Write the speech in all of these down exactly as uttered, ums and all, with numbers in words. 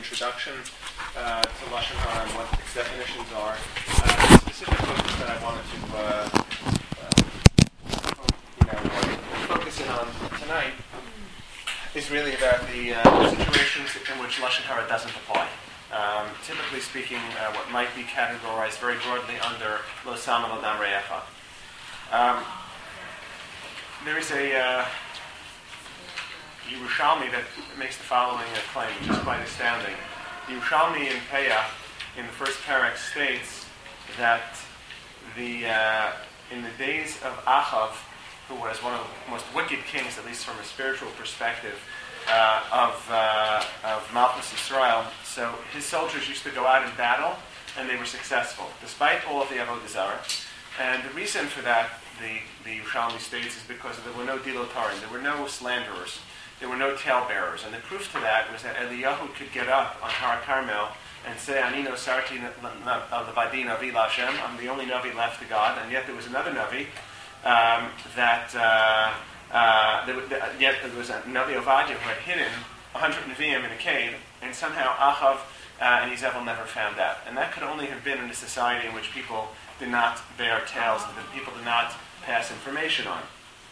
introduction uh, to Lashon Hara and what its definitions are. Uh, the specific focus that I wanted to uh, uh, you know, focus in on tonight is really about the uh, situations in which Lashon Hara doesn't apply. Um, typically speaking, uh, what might be categorized very broadly under Lo Sama Lo Dam Re'echa. Um, there is a uh, Yerushalmi that makes the following uh, claim, which is quite astounding. Yerushalmi in Peah, in the first parak, states that the uh, in the days of Achav, who was one of the most wicked kings, at least from a spiritual perspective, uh, of uh, of Malchus Yisrael, so his soldiers used to go out in battle, and they were successful, despite all of the Avodah Zarah. And the reason for that, the, the Yerushalmi states, is because there were no dilotarim, there were no slanderers. There were no talebearers, and the proof to that was that Eliyahu could get up on Har Carmel and say, "Anino sarti levadi navi Lashem." I'm the only navi left to God, and yet there was another navi um, that uh, uh, there, yet there was a navi Ovadia who had hidden one hundred neviim in a cave, and somehow Achav uh, and Izebel never found out. And that could only have been in a society in which people did not bear tales, that people did not pass information on.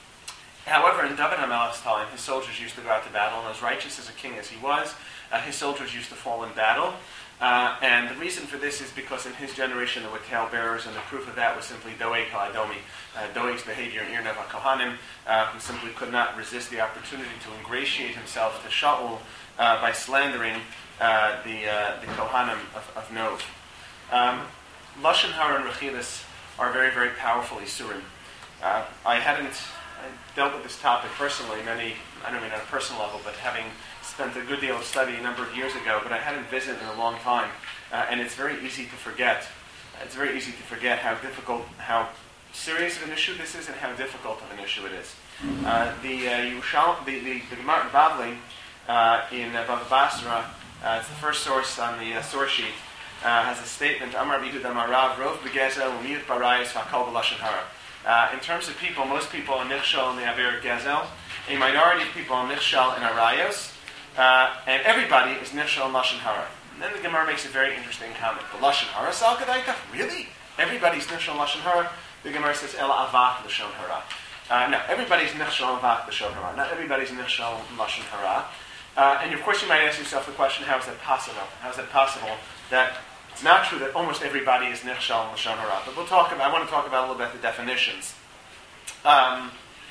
However, in David HaMelech's time, his soldiers used to go out to battle, and as righteous as a king as he was, uh, his soldiers used to fall in battle. Uh, and the reason for this is because in his generation there were talebearers, and the proof of that was simply Doeg HaAdomi, uh, Doeg's behavior in Irnav HaKohanim, uh, who simply could not resist the opportunity to ingratiate himself to Shaul uh, by slandering uh, the uh, the Kohanim of, of Nov. Um, Lashon Hara and Rechilas are very, very powerful Isurim. Uh, I hadn't I dealt with this topic personally, many, I don't mean on a personal level, but having spent a good deal of study a number of years ago, but I hadn't visited in a long time, uh, and it's very easy to forget. It's very easy to forget how difficult, how serious of an issue this is, and how difficult of an issue it is. Uh, the, uh, Yushal, the the the Gemara in Bavli uh, in uh, Bava Basra, uh, it's the first source on the uh, source sheet, uh, has a statement: Amar B'Yehuda Marav Rov B'Gezel U'Miyut Barayis V'Hakol B'Lashon Hara. Uh, in terms of people, most people are nichshal in the Aver Gezel. A minority of people are nichshal in Arayos. Uh, and everybody is nichshal in Lashon Hara. And then the Gemara makes a very interesting comment. The Lashon Hara Sal Kadaita? Really? Everybody's nichshal in Lashon Hara? The Gemara says, Ela Avat Lashon Hara. Uh, no, everybody's nichshal in Avat Lashon Hara. Not everybody's nichshal in Lashon Hara. Uh, and of course you might ask yourself the question, how is that possible? How is that possible that it's not true that almost everybody is nichshal in Lashon Hara? But we'll talk about, I want to talk about a little bit the definitions. Um,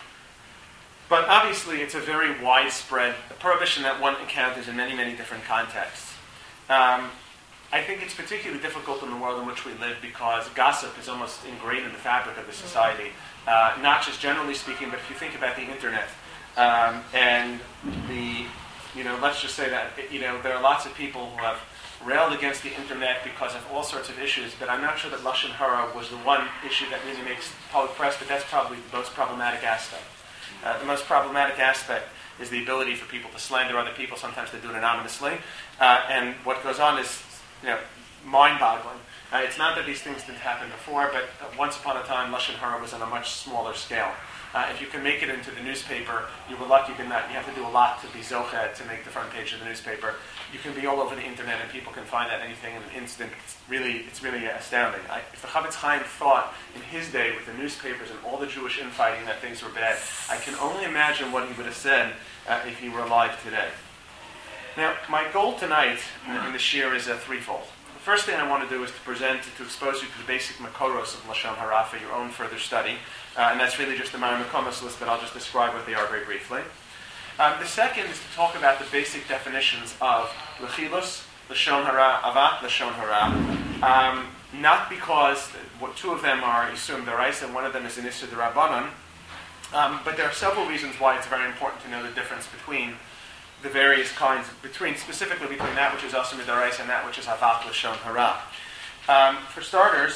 but obviously it's a very widespread a prohibition that one encounters in many, many different contexts. Um, I think it's particularly difficult in the world in which we live because gossip is almost ingrained in the fabric of the society. Uh, not just generally speaking, but if you think about the internet um, and the, you know, let's just say that, you know, there are lots of people who have railed against the internet because of all sorts of issues, but I'm not sure that Lashon Hara was the one issue that really makes public press, but that's probably the most problematic aspect. Uh, the most problematic aspect is the ability for people to slander other people. Sometimes they do it anonymously. Uh, and what goes on is, you know, mind-boggling. Uh, it's not that these things didn't happen before, but uh, once upon a time, Lashon Hara was on a much smaller scale. Uh, if you can make it into the newspaper, you were lucky. You, can not, you have to do a lot to be zocheh to make the front page of the newspaper. You can be all over the internet, and people can find out anything in an instant. It's really, it's really astounding. I, if the Chavetz Chaim thought in his day with the newspapers and all the Jewish infighting that things were bad, I can only imagine what he would have said uh, if he were alive today. Now, my goal tonight in, in the shir is a threefold. The first thing I want to do is to present, to expose you to the basic makoros of Lashon Hara for your own further study. Uh, and that's really just the Maramakomas list, but I'll just describe what they are very briefly. Um, the second is to talk about the basic definitions of Lechilus, Lashon Hara, Avat, Lashon Hara. Um, not because what two of them are Isurim D'Oraisa and one of them is an Isur D'Rabbanan, um, but there are several reasons why it's very important to know the difference between the various kinds, between specifically between that which is Isur D'Oraisa and that which is Avat, Lashon Hara. Um, for starters,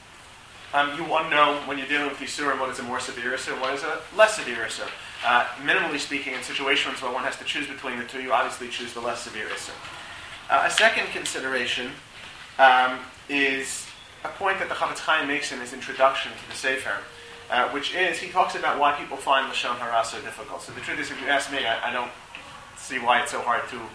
Um, you want to know when you're dealing with Yisurim what is a more severe Isur and what is a less severe Isur. Uh, minimally speaking, in situations where one has to choose between the two, you obviously choose the less severe Isur. Uh, a second consideration um, is a point that the Chavetz Chaim makes in his introduction to the Sefer, uh, which is, he talks about why people find Lashon Hara so difficult. So the truth is, if you ask me, I, I don't see why it's so hard to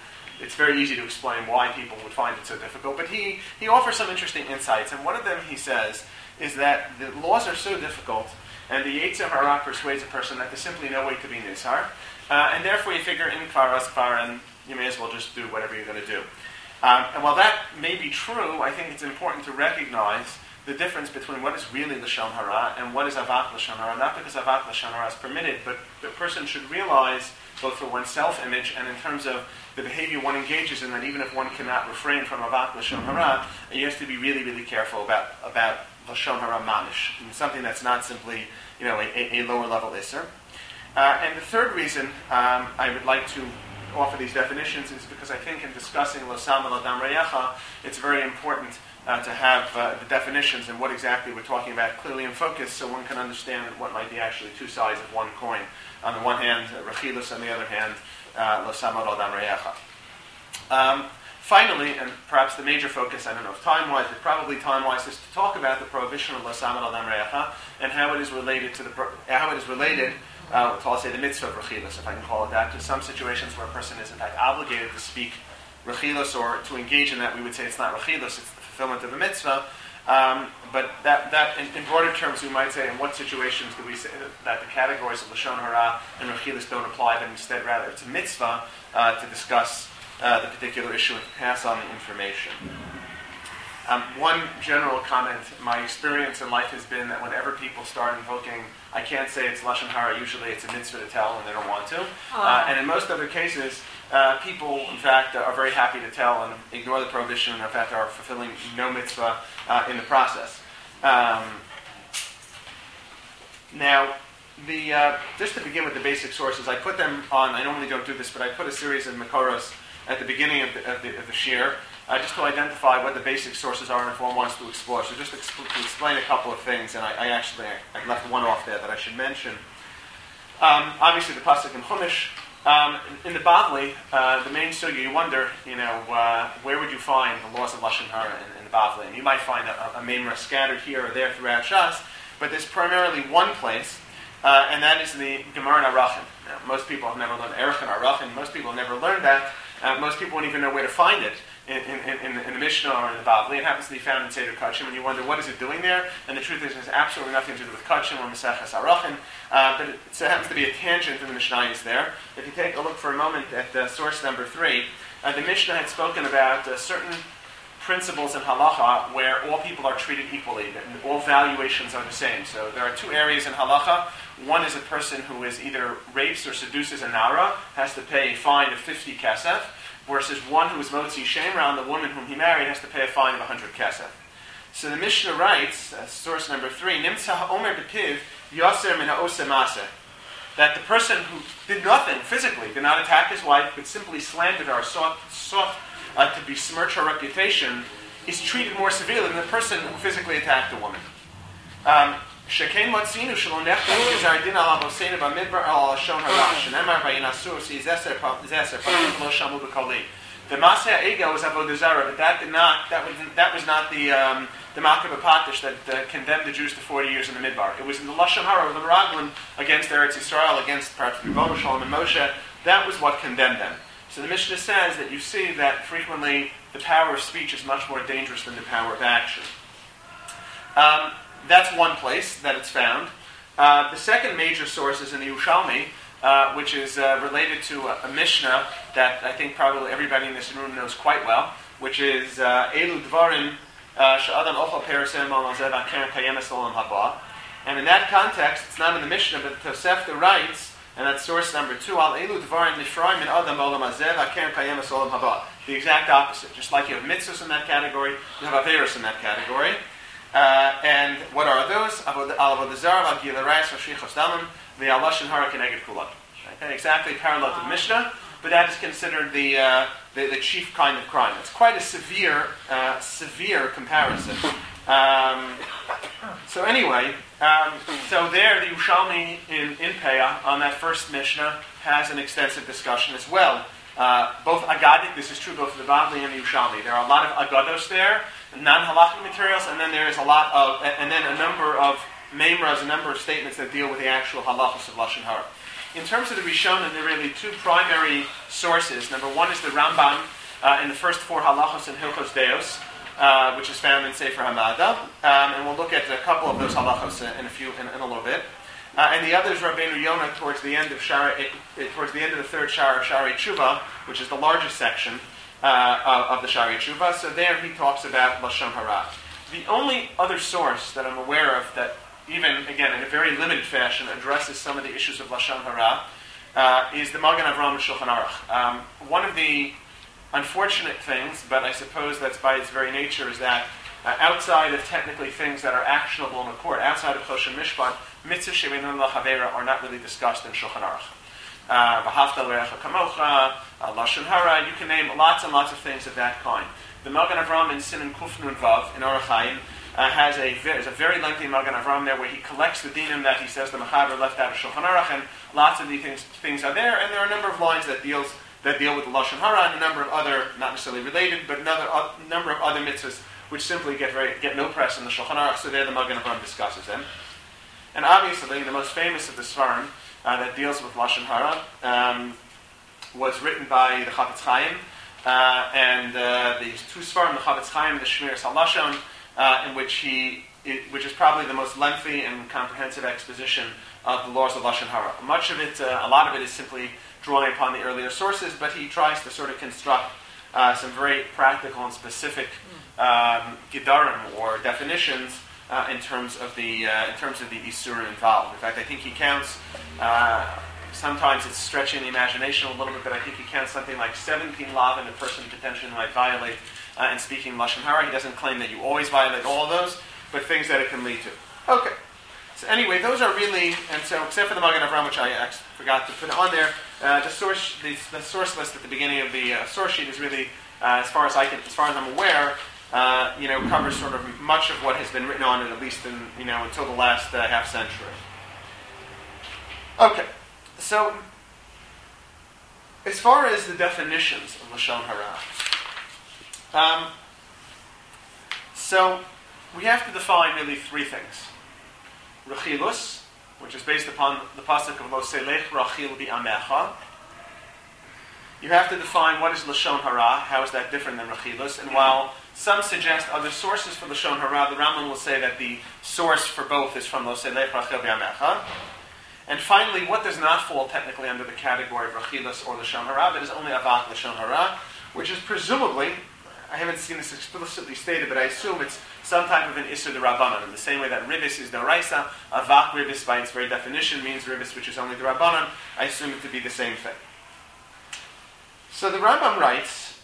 it's very easy to explain why people would find it so difficult. But he, he offers some interesting insights, and one of them, he says, is that the laws are so difficult, and the Yetzer Hara persuades a person that there's simply no way to be Nizhar, uh, and therefore you figure in Kfar as Kfar, and you may as well just do whatever you're going to do. Um, and while that may be true, I think it's important to recognize the difference between what is really Lashon Hara and what is Avat Lashon Hara. Not because Avat Lashon Hara is permitted, but the person should realize, both for one's self-image and in terms of the behavior one engages in, that even if one cannot refrain from Avat Lashon Hara, he has to be really, really careful about about Lashon Hara Mamish, something that's not simply, you know, a, a lower level Isser. Uh, and the third reason um, I would like to offer these definitions is because I think in discussing Lo Sama L'Adam Reyecha, it's very important Uh, to have uh, the definitions and what exactly we're talking about clearly in focus, so one can understand what might be actually two sides of one coin. On the one hand, uh, Rechilus, on the other hand, Lo Samad Adam Reyecha. Um, finally, and perhaps the major focus, I don't know if time-wise, but probably time-wise, is to talk about the prohibition of Lo Samad Adam Reyecha and how it is related to the pro- how it is related uh, to, I'll say, the mitzvah of Rechilus, if I can call it that, to some situations where a person is in fact obligated to speak Rechilus, or to engage in that. We would say it's not Rechilus, it's the fulfillment of a mitzvah. Um, but that, that in, in broader terms, we might say, in what situations do we say that the categories of Lashon Hara and Rechilus don't apply, but instead, rather, it's a mitzvah uh, to discuss uh, the particular issue and to pass on the information. Um, one general comment, my experience in life has been that whenever people start invoking, I can't say it's Lashon Hara, usually it's a mitzvah to tell and they don't want to. Uh, and in most other cases, uh, people, in fact, are very happy to tell and ignore the prohibition, and in fact are fulfilling no mitzvah uh, in the process. Um, now, the uh, just to begin with the basic sources, I put them on, I normally don't do this, but I put a series of Makoros at the beginning of the, of the, of the shir, Uh, just to identify what the basic sources are and if one wants to explore. So just exp- to explain a couple of things, and I, I actually I, I left one off there that I should mention. Um, obviously, the pasuk in Chumash. Um, in, in the Bavli, uh, the main sugya, you wonder, you know, uh, where would you find the laws of Lashon Hara in, in the Bavli? And you might find a, a memra scattered here or there throughout Shas, but there's primarily one place, uh, and that is the Gemara in Arachim. Now, most people have never learned Erech and Arachim. Most people have never learned that. Uh, most people won't even know where to find it in, in, in, in the Mishnah or in the Bavli. It happens to be found in Seder Kachim, and you wonder, what is it doing there? And the truth is, it has absolutely nothing to do with Kachim or Maseches Arachim, uh, but it, it happens to be a tangent in the Mishnayos there. If you take a look for a moment at uh, source number three, uh, the Mishnah had spoken about uh, certain principles in halacha where all people are treated equally, and all valuations are the same. So there are two areas in halacha. One is a person who is either rapes or seduces a nara, has to pay a fine of fifty kesef, versus one who is motzi shemra on the woman whom he married has to pay a fine of one hundred kesef. So the Mishnah writes, uh, source number three, Nimtza ha'omer bepiv yaser min ha'oseh maseh, that the person who did nothing physically, did not attack his wife, but simply slandered her, sought, sought Uh, to besmirch her reputation, is treated more severely than the person who physically attacked the woman. Um, the Maseh Ego was Avodah Zarah, but that did not. That was that was not the um, the Makar B'Patish that uh, condemned the Jews to forty years in the Midbar. It was in the Lashon Hara of the Meraglim against Eretz Yisrael, against perhaps Ribono Shalom and Moshe. That was what condemned them. So the Mishnah says that you see that frequently the power of speech is much more dangerous than the power of action. Um, that's one place that it's found. Uh, the second major source is in the Yerushalmi, uh, which is uh, related to a, a Mishnah that I think probably everybody in this room knows quite well, which is Elu Dvarim Sha'adam Ochel Peresem Al Mazev Akeren Kayemes Olam Haba. And in that context, it's not in the Mishnah, but Tosefta writes, and that's source number two, Al Elu Dvarim Nifraim Min Adam Olam Hazev Akeren Kayemes Olam Haba. The exact opposite. Just like you have mitzvahs in that category, you have averos in that category. Uh, and what are those? Al Avodah Zarah, Al Gilui Arayos, Al Shfichos Damim, the Al Lashon Hara Keneged Kulam. Okay, exactly parallel to the Mishnah, but that is considered the, uh, the the chief kind of crime. It's quite a severe, uh, severe comparison. Um, so anyway, um, so there the Yerushalmi in, in Peah on that first Mishnah has an extensive discussion as well. Uh, both Agadic, this is true both for the Bavli and the Yerushalmi. There are a lot of Agados there, non-halachic materials, and then there is a lot of, and then a number of memras, a number of statements that deal with the actual halachos of Lashon Hara. In terms of the Rishonim, there are really two primary sources. Number one is the Rambam uh, in the first four halachos in Hilchos Deos, uh, which is found in Sefer Hamada, um, and we'll look at a couple of those halachos in a few in, in a little bit. Uh, and the other is Rabbeinu Yonah towards the end of Shara, uh, towards the end of the third Shara, Shari Tshuva, which is the largest section uh, of, of the Shari Tshuva. So there he talks about Lashon Hara. The only other source that I'm aware of that, even again in a very limited fashion, addresses some of the issues of Lashon Hara uh, is the Magen Avraham Shulchan Aruch. Um, one of the unfortunate things, but I suppose that's by its very nature, is that uh, outside of technically things that are actionable in the court, outside of Choshen Mishpat, mitzvah she'einin lachavera are not really discussed in Shulchan Aruch. V'hafta l'recha kamocha, Lashon Hara, you can name lots and lots of things of that kind. The Magen Avraham in Sinan Kuf Nun Vav in Orach Chaim uh, has a there's a very lengthy Magen Avraham there where he collects the dinim that he says the Mechaber left out of Shulchan Aruch, and lots of these things, things are there, and there are a number of lines that deals that deal with the Lashon Hara and a number of other, not necessarily related, but another a number of other mitzvahs which simply get very get no press in the Shulchan Aruch. So there the Magen Avraham discusses them. And obviously, the most famous of the Svarim uh, that deals with Lashon Hara um, was written by the Chafetz Chaim, uh, and uh, the two Svarim, the Chafetz Chaim and the Shmiras HaLashon, uh, in which he, it, which is probably the most lengthy and comprehensive exposition of the laws of Lashon Hara. Much of it, uh, a lot of it, is simply drawing upon the earlier sources, but he tries to sort of construct uh, some very practical and specific um, gedarim or definitions. Uh, in terms of the uh, in terms of the isurim involved. In fact, I think he counts. Uh, sometimes it's stretching the imagination a little bit, but I think he counts something like seventeen lavin a person potentially might violate uh, in speaking Lashon Hara. He doesn't claim that you always violate all of those, but things that it can lead to. Okay. So anyway, those are really, and so except for the Magen Avraham, which I actually forgot to put on there, uh, the source the, the source list at the beginning of the uh, source sheet is really, uh, as far as I can, as far as I'm aware. Uh, you know, covers sort of much of what has been written on it, at least in, you know, until the last uh, half century. Okay, so as far as the definitions of Lashon Hara, um, so we have to define really three things. Rechilus, which is based upon the pasuk of Lo Selech Rachil Bi'amecha. You have to define what is Lashon Hara, how is that different than Rechilus, and while some suggest other sources for Lashon Hara, the Rambam will say that the source for both is from Lo Selech Rachil Bi'amecha. And finally, what does not fall technically under the category of Rechilus or Lashon Hara, but is only Avak Lashon Hara, which is presumably, I haven't seen this explicitly stated, but I assume it's some type of an Isur D'Rabbanan, in the same way that Ribis is D'Oraisa, Avak Ribis by its very definition means Ribis which is only D'Rabbanan. I assume it to be the same thing. So the Rambam writes,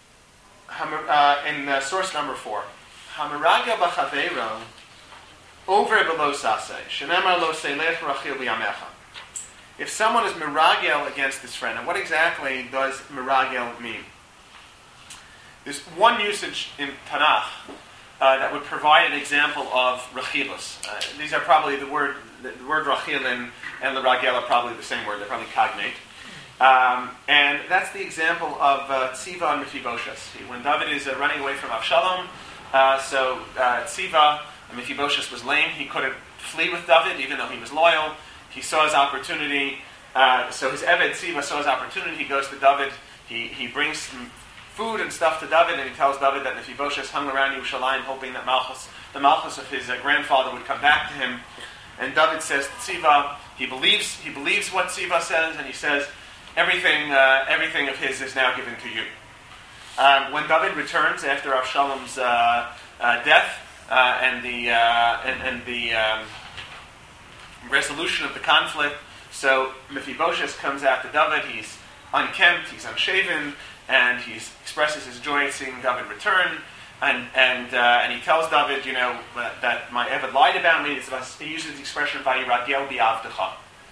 uh, in uh, source number four, Hamaragel b'chaveiro over below saseh, shenemar lo selech rachil b'yamecha. If someone is miragel against his friend, and what exactly does miragel mean? There's one usage in Tanakh uh, that would provide an example of rachilus. Uh, these are probably the word, the, the word rachil and, and the ragel are probably the same word. They're probably cognate. Um, and that's the example of uh, Tziva and Mephibosheth. When David is uh, running away from Avshalom, uh, so uh, Tziva, Mephibosheth was lame. He couldn't flee with David, even though he was loyal. He saw his opportunity. Uh, so his Eved Tziva saw his opportunity. He goes to David. He he brings some food and stuff to David, and he tells David that Mephibosheth hung around Yerushalayim, hoping that Malchus, the Malchus of his uh, grandfather, would come back to him. And David says to Tziva, he believes he believes what Tziva says, and he says, Everything, uh, everything of his is now given to you. Um, when David returns after Avshalom's uh, uh, death uh, and the uh, and, and the um, resolution of the conflict, so Mephibosheth comes out to David. He's unkempt, he's unshaven, and he expresses his joy at seeing David return. And and uh, and he tells David, you know, uh, that my Eved lied about me. It's about, he uses the expression "Vayiragel bi'avdecha."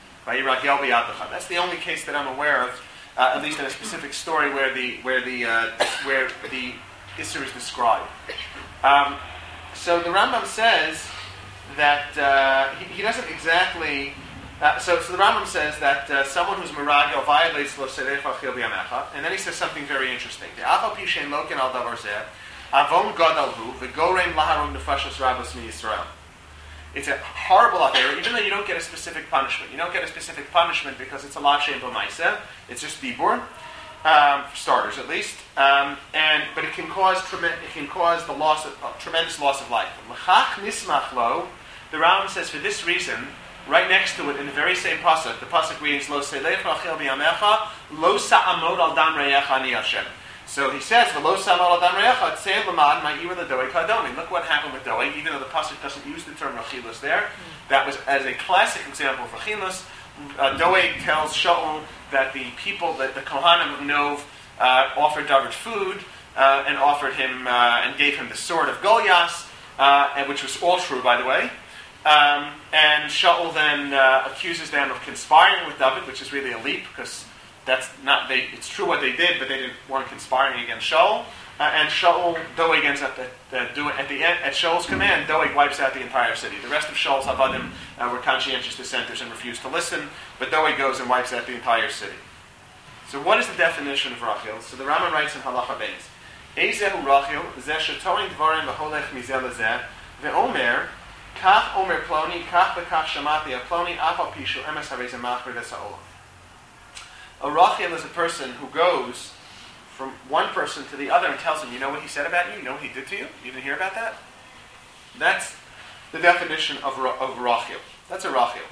That's the only case that I'm aware of, uh, at least in a specific story where the where the uh, where the Isser is described. Um, so the Rambam says that uh, he, he doesn't exactly. Uh, so, so the Rambam says that uh, someone who's miragel violates lo selech rachil b'yamecha, and then he says something very interesting. The afal pi shein loken al davar zeh avon gadalhu v'gorem laharon nefashos rabos mi Yisrael. It's a horrible avera, even though you don't get a specific punishment. You don't get a specific punishment because it's a lav shein b'maiseh. It's just dibur. um, for starters at least, um, and but it can cause trem- it can cause the loss of uh, tremendous loss of life. L'chach nismach lo, the Rambam says for this reason, right next to it in the very same pasuk, the pasuk reads Lo seilech rachel biyamecha, lo sa'amod al dam reyecha ani Hashem. So he says, "V'lo sa'amod al dam reyecha tzei l'man ma'ira l'doeg kadomi." Look what happened with doeg, even though the pasuk doesn't use the term rachilus there. That was as a classic example of rachilus. Uh, Doeg tells Shaul that the people, that the Kohanim of Nov uh, offered David food uh, and offered him uh, and gave him the sword of Goliath, uh, and which was all true, by the way. Um, and Shaul then uh, accuses them of conspiring with David, which is really a leap because that's not they. It's true what they did, but they didn't, weren't conspiring against Shaul. Uh, and Shaul, Doeg ends up at, uh, doing, at the end, at Shaul's command, Doeg wipes out the entire city. The rest of Shaul's Havadim uh, were conscientious dissenters and refused to listen, but Doeg goes and wipes out the entire city. So what is the definition of Rachel? So the Rambam writes in Halacha Beis, Eizehu Rachel, zeh shetoin dvarim v'holech mizeh lezeh, ve'omer, kach omer ploni, kach v'kach shamati ploni, af al pishu emes harei zeh machber desa'olam. A Rachel is a person who goes from one person to the other and tells him, you know what he said about you? You know what he did to you? You didn't hear about that? That's the definition of, of Rachel. That's a Rachel.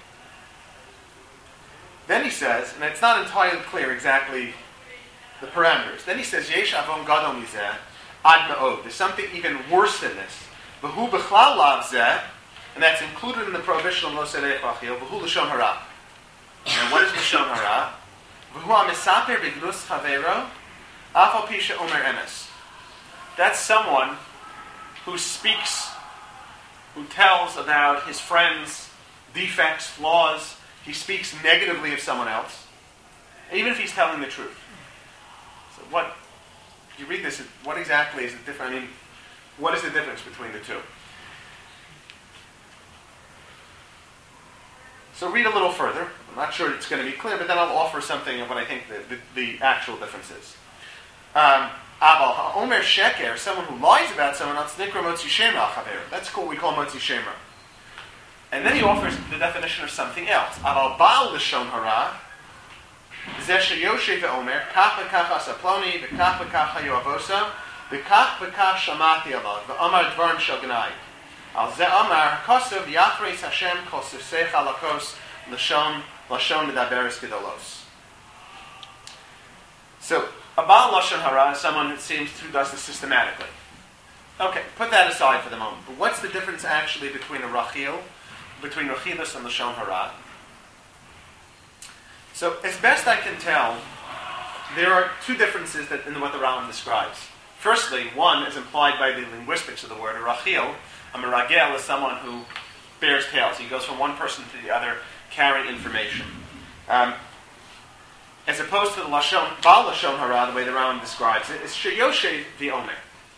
Then he says, and it's not entirely clear exactly the parameters. Then he says, Yesh avon gadol mizeh ad me'od. There's something even worse than this. V'hu b'chlal lav zeh, and that's included in the prohibition of lo selech Rachel. V'hu l'shon hara. And what is l'shon hara? V'hu ha'mesaper b'glus chaveiro. Afal pisha omer emes. That's someone who speaks, who tells about his friends' defects, flaws. He speaks negatively of someone else, even if he's telling the truth. So what, if you read this, what exactly is the difference? I mean, what is the difference between the two? So read a little further. I'm not sure it's going to be clear, but then I'll offer something of what I think the, the, the actual difference is. Um, Aval Omer Sheker, someone who lies about someone else, Nikra Motzi Shemra Chaver. That's what we call Motzi Shemra. And then he offers the definition of something else. Aval Baal L'shon Hara, Zeh Sheyoshe ve'Omer, Kach v'kach asa ploni, v'kach v'kach hayoavosa, v'kach v'kach shamati alav, v'amar dvarim shel gnai. Al Zeh Amar Kosev Yachreis Hashem Kol Sefsei Chalakos L'shon L'shon Medaberes Gedolos. So, a Baal Lashon Hara is someone it seems who does this systematically. Okay, put that aside for the moment. But what's the difference actually between a Rachil, between Rachilus and Lashon Hara? So, as best I can tell, there are two differences that in what the Rambam describes. Firstly, one is implied by the linguistics of the word. A Rachil, a Meragel, is someone who bears tales. He goes from one person to the other carrying information. Um, As opposed to the Lashon, Baal Lashon Hara, the way the Rambam describes it, is Sheyoshe v'Omer.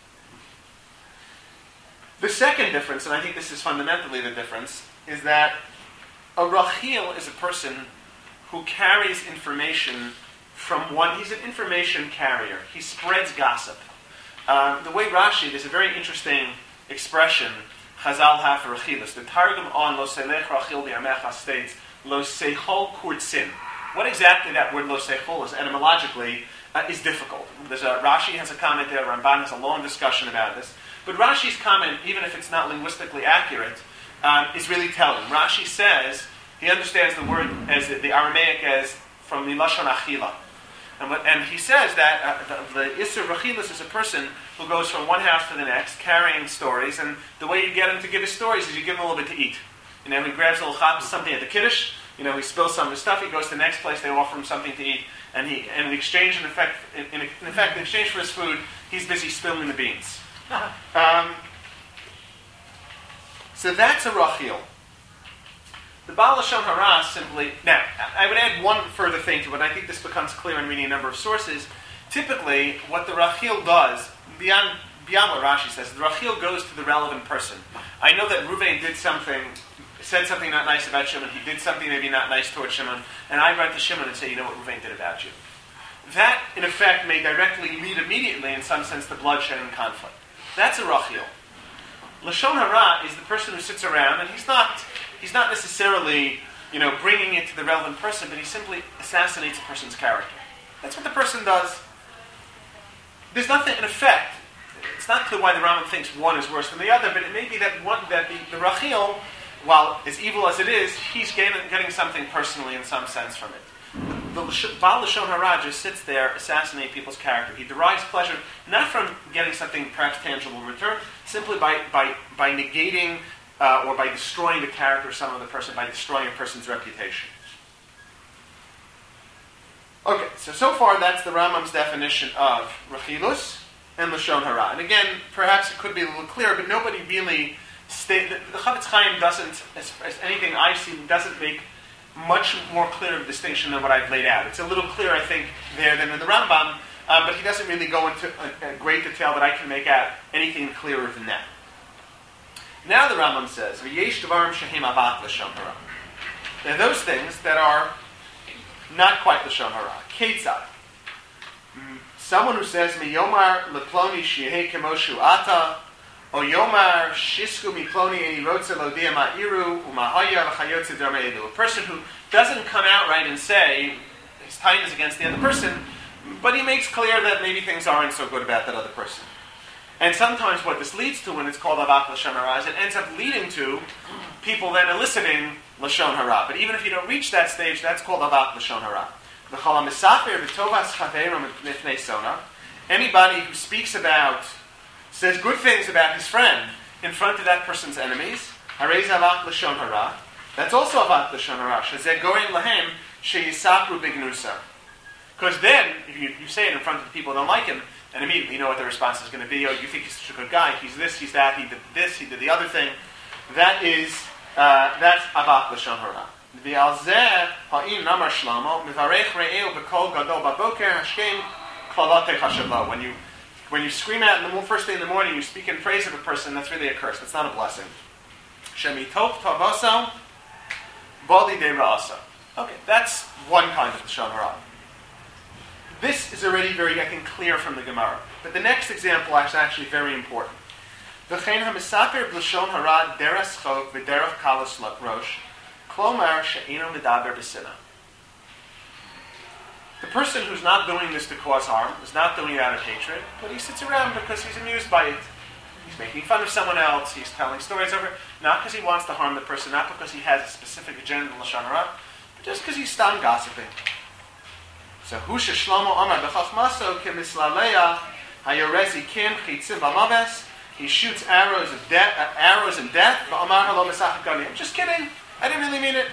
The second difference, and I think this is fundamentally the difference, is that a Rachil is a person who carries information from one. He's an information carrier. He spreads gossip. Um, the way Rashi, there's a very interesting expression, Chazal have for Rachilus. The Targum on Lo Selech Rachil B'Yamecha states, Lo Seichol Kurtzin. What exactly that word lo seichol is etymologically uh, is difficult. There's a, Rashi has a comment there, Ramban has a long discussion about this. But Rashi's comment, even if it's not linguistically accurate, um, is really telling. Rashi says he understands the word as the, the Aramaic as from the Lashon Achila. And, what, and he says that uh, the, the Isser Rachilus is a person who goes from one house to the next carrying stories, and the way you get him to give his stories is you give him a little bit to eat. You know, he grabs a little chap, something at the Kiddush. You know, he spills some of his stuff. He goes to the next place. They offer him something to eat, and he, and in exchange, in effect, in, in, in effect, in exchange for his food, he's busy spilling the beans. Um, so that's a Rachil. The Baal Lashon Hara simply. Now, I would add one further thing to it. I think this becomes clear in reading a number of sources. Typically, what the Rachil does, beyond beyond what Rashi says, the Rachil goes to the relevant person. I know that Ruvain did something. Said something not nice about Shimon, he did something maybe not nice towards Shimon, and I write to Shimon and say, you know what Ruvain did about you. That, in effect, may directly lead immediately, in some sense, to bloodshed and conflict. That's a Rachil. Lashon Hara is the person who sits around, and he's not he's not necessarily, you know, bringing it to the relevant person, but he simply assassinates a person's character. That's what the person does. There's nothing, in effect, it's not clear why the Rambam thinks one is worse than the other, but it may be that one that the, the Rachil, while as evil as it is, he's getting, getting something personally in some sense from it. The Baal Lashon Hara just sits there, assassinating people's character. He derives pleasure not from getting something perhaps tangible in return, simply by by, by negating uh, or by destroying the character of some other person, by destroying a person's reputation. Okay, so so far that's the Rambam's definition of Rechilus and Lashon Hara. And again, perhaps it could be a little clearer, but nobody really state the, the Chavetz Chaim doesn't, as, as anything I've seen, doesn't make much more clear of a distinction than what I've laid out. It's a little clearer, I think, there than in the Rambam, um, but he doesn't really go into a, a great detail that I can make out anything clearer than that. Now the Rambam says, V'yesh dvarim shehem avat Lashon Hara. There are those things that are not quite Lashon Hara. Ketzad. Someone who says, Miyomar leploni shehei kemoshu ata, o yomar shisku miploni eni rotze lo dia ma'iru, umahaya l'chayotze darme'elu. A person who doesn't come out right and say his time is against the other person, but he makes clear that maybe things aren't so good about that other person. And sometimes what this leads to, when it's called Avat Lashon Hara, is it ends up leading to people then eliciting Lashon Hara. But even if you don't reach that stage, that's called Avat Lashon Hara. Anybody who speaks about, says good things about his friend in front of that person's enemies, that's also Avat Lashon Hara. Because then, if you, you say it in front of the people who don't like him, and immediately you know what the response is going to be. Oh, you think he's such a good guy. He's this, he's that, he did this, he did the other thing. That is, uh, that's Avat Lashon Hara. When you when you scream out in the first thing in the morning, you speak in praise of a person, that's really a curse. That's not a blessing. Okay, that's one kind of Lashon Hara. This is already very, I think, clear from the Gemara. But the next example is actually very important. The person who's not doing this to cause harm, is not doing it out of hatred, but he sits around because he's amused by it. He's making fun of someone else, he's telling stories over, not because he wants to harm the person, not because he has a specific agenda in Lashon Hara, but just because he's stam gossiping. So, Husha Shlomo Amar B'chachmaso Kemislalea Hayorezi Kim Chitzim B'maves. He shoots arrows of death, uh, arrows in death. B'amar Halo Mesachakani. I'm just kidding. I didn't really mean it.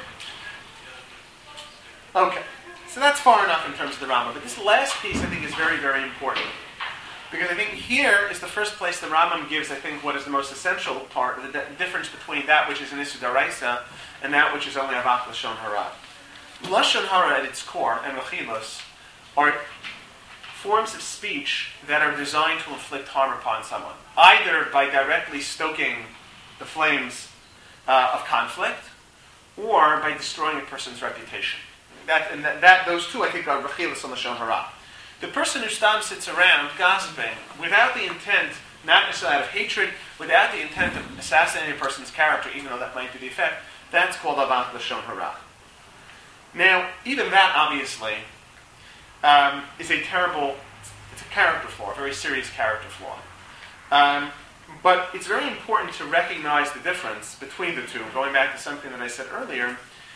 Okay, so that's far enough in terms of the Rambam. But this last piece, I think, is very, very important, because I think here is the first place the Rambam gives, I think, what is the most essential part, the de- difference between that which is an Issur D'Oraisa and that which is only Avat Lashon Hara. Lashon Hara at its core, and Rechilus, are forms of speech that are designed to inflict harm upon someone, either by directly stoking the flames uh, of conflict, or by destroying a person's reputation. That, and that, that those two, I think, are Rechilus and Lashon Hara. The person who stam sits around gossiping without the intent, not necessarily out of hatred, without the intent of assassinating a person's character, even though that might be the effect, that's called Avat Lashon Hara. Now, even that, obviously, um, is a terrible, it's a character flaw, a very serious character flaw. Um, but it's very important to recognize the difference between the two, going back to something that I said earlier,